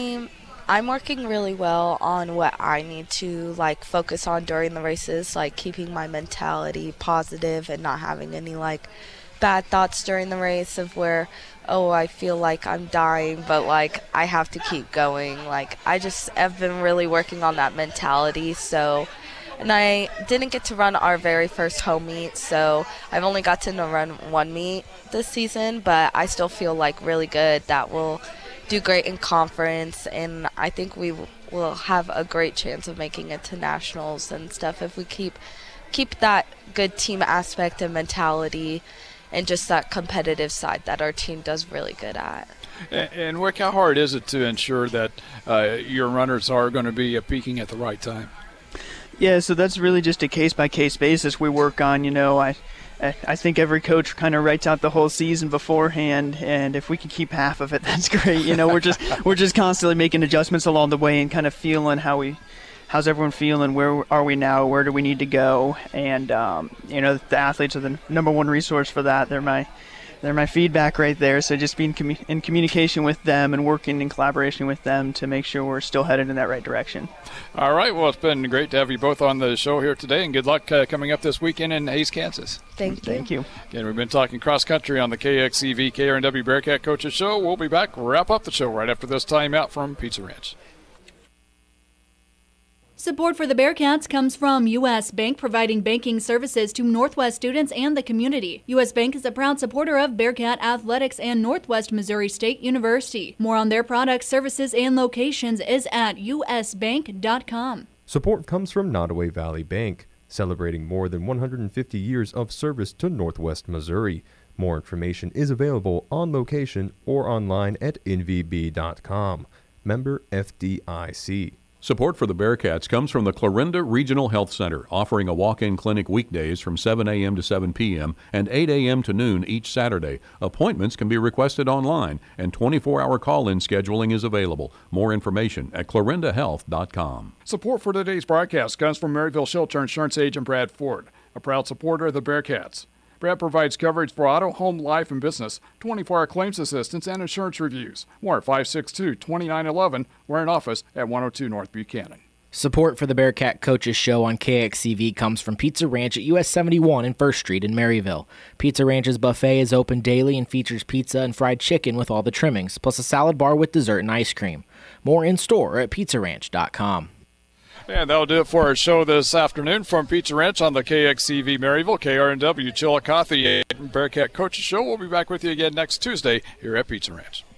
I'm working really well on what I need to focus on during the races, keeping my mentality positive and not having any bad thoughts during the race of where, I feel like I'm dying, but I have to keep going. I just have been really working on that mentality. So, and I didn't get to run our very first home meet, so I've only got to run one meet this season, but I still feel really good that we'll do great in conference, and I think we will have a great chance of making it to nationals and stuff if we keep that good team aspect and mentality and just that competitive side that our team does really good at. And Wick, how hard is it to ensure that your runners are going to be peaking at the right time? Yeah, so that's really just a case-by-case basis we work on. I think every coach kind of writes out the whole season beforehand, and if we can keep half of it, that's great. We're just constantly making adjustments along the way and kind of feeling how's everyone feeling, where are we now, where do we need to go, and the athletes are the number one resource for that. They're my feedback right there. So just being in communication with them and working in collaboration with them to make sure we're still headed in that right direction. All right. Well, it's been great to have you both on the show here today, and good luck coming up this weekend in Hays, Kansas. Thank you. Again, we've been talking cross country on the KXCV KRNW Bearcat Coaches Show. We'll be back, wrap up the show right after this timeout from Pizza Ranch. Support for the Bearcats comes from U.S. Bank, providing banking services to Northwest students and the community. U.S. Bank is a proud supporter of Bearcat Athletics and Northwest Missouri State University. More on their products, services, and locations is at usbank.com. Support comes from Nottoway Valley Bank, celebrating more than 150 years of service to Northwest Missouri. More information is available on location or online at nvb.com. Member FDIC. Support for the Bearcats comes from the Clarinda Regional Health Center, offering a walk-in clinic weekdays from 7 a.m. to 7 p.m. and 8 a.m. to noon each Saturday. Appointments can be requested online, and 24-hour call-in scheduling is available. More information at clarindahealth.com. Support for today's broadcast comes from Maryville Shelter Insurance agent Brad Ford, a proud supporter of the Bearcats. Brad provides coverage for auto, home, life, and business, 24-hour claims assistance, and insurance reviews. More at 562-2911. We're in office at 102 North Buchanan. Support for the Bearcat Coaches Show on KXCV comes from Pizza Ranch at US 71 and 1st Street in Maryville. Pizza Ranch's buffet is open daily and features pizza and fried chicken with all the trimmings, plus a salad bar with dessert and ice cream. More in-store at pizzaranch.com. And that'll do it for our show this afternoon from Pizza Ranch on the KXCV Maryville, KRNW, Chillicothe, Bearcat Coaches Show. We'll be back with you again next Tuesday here at Pizza Ranch.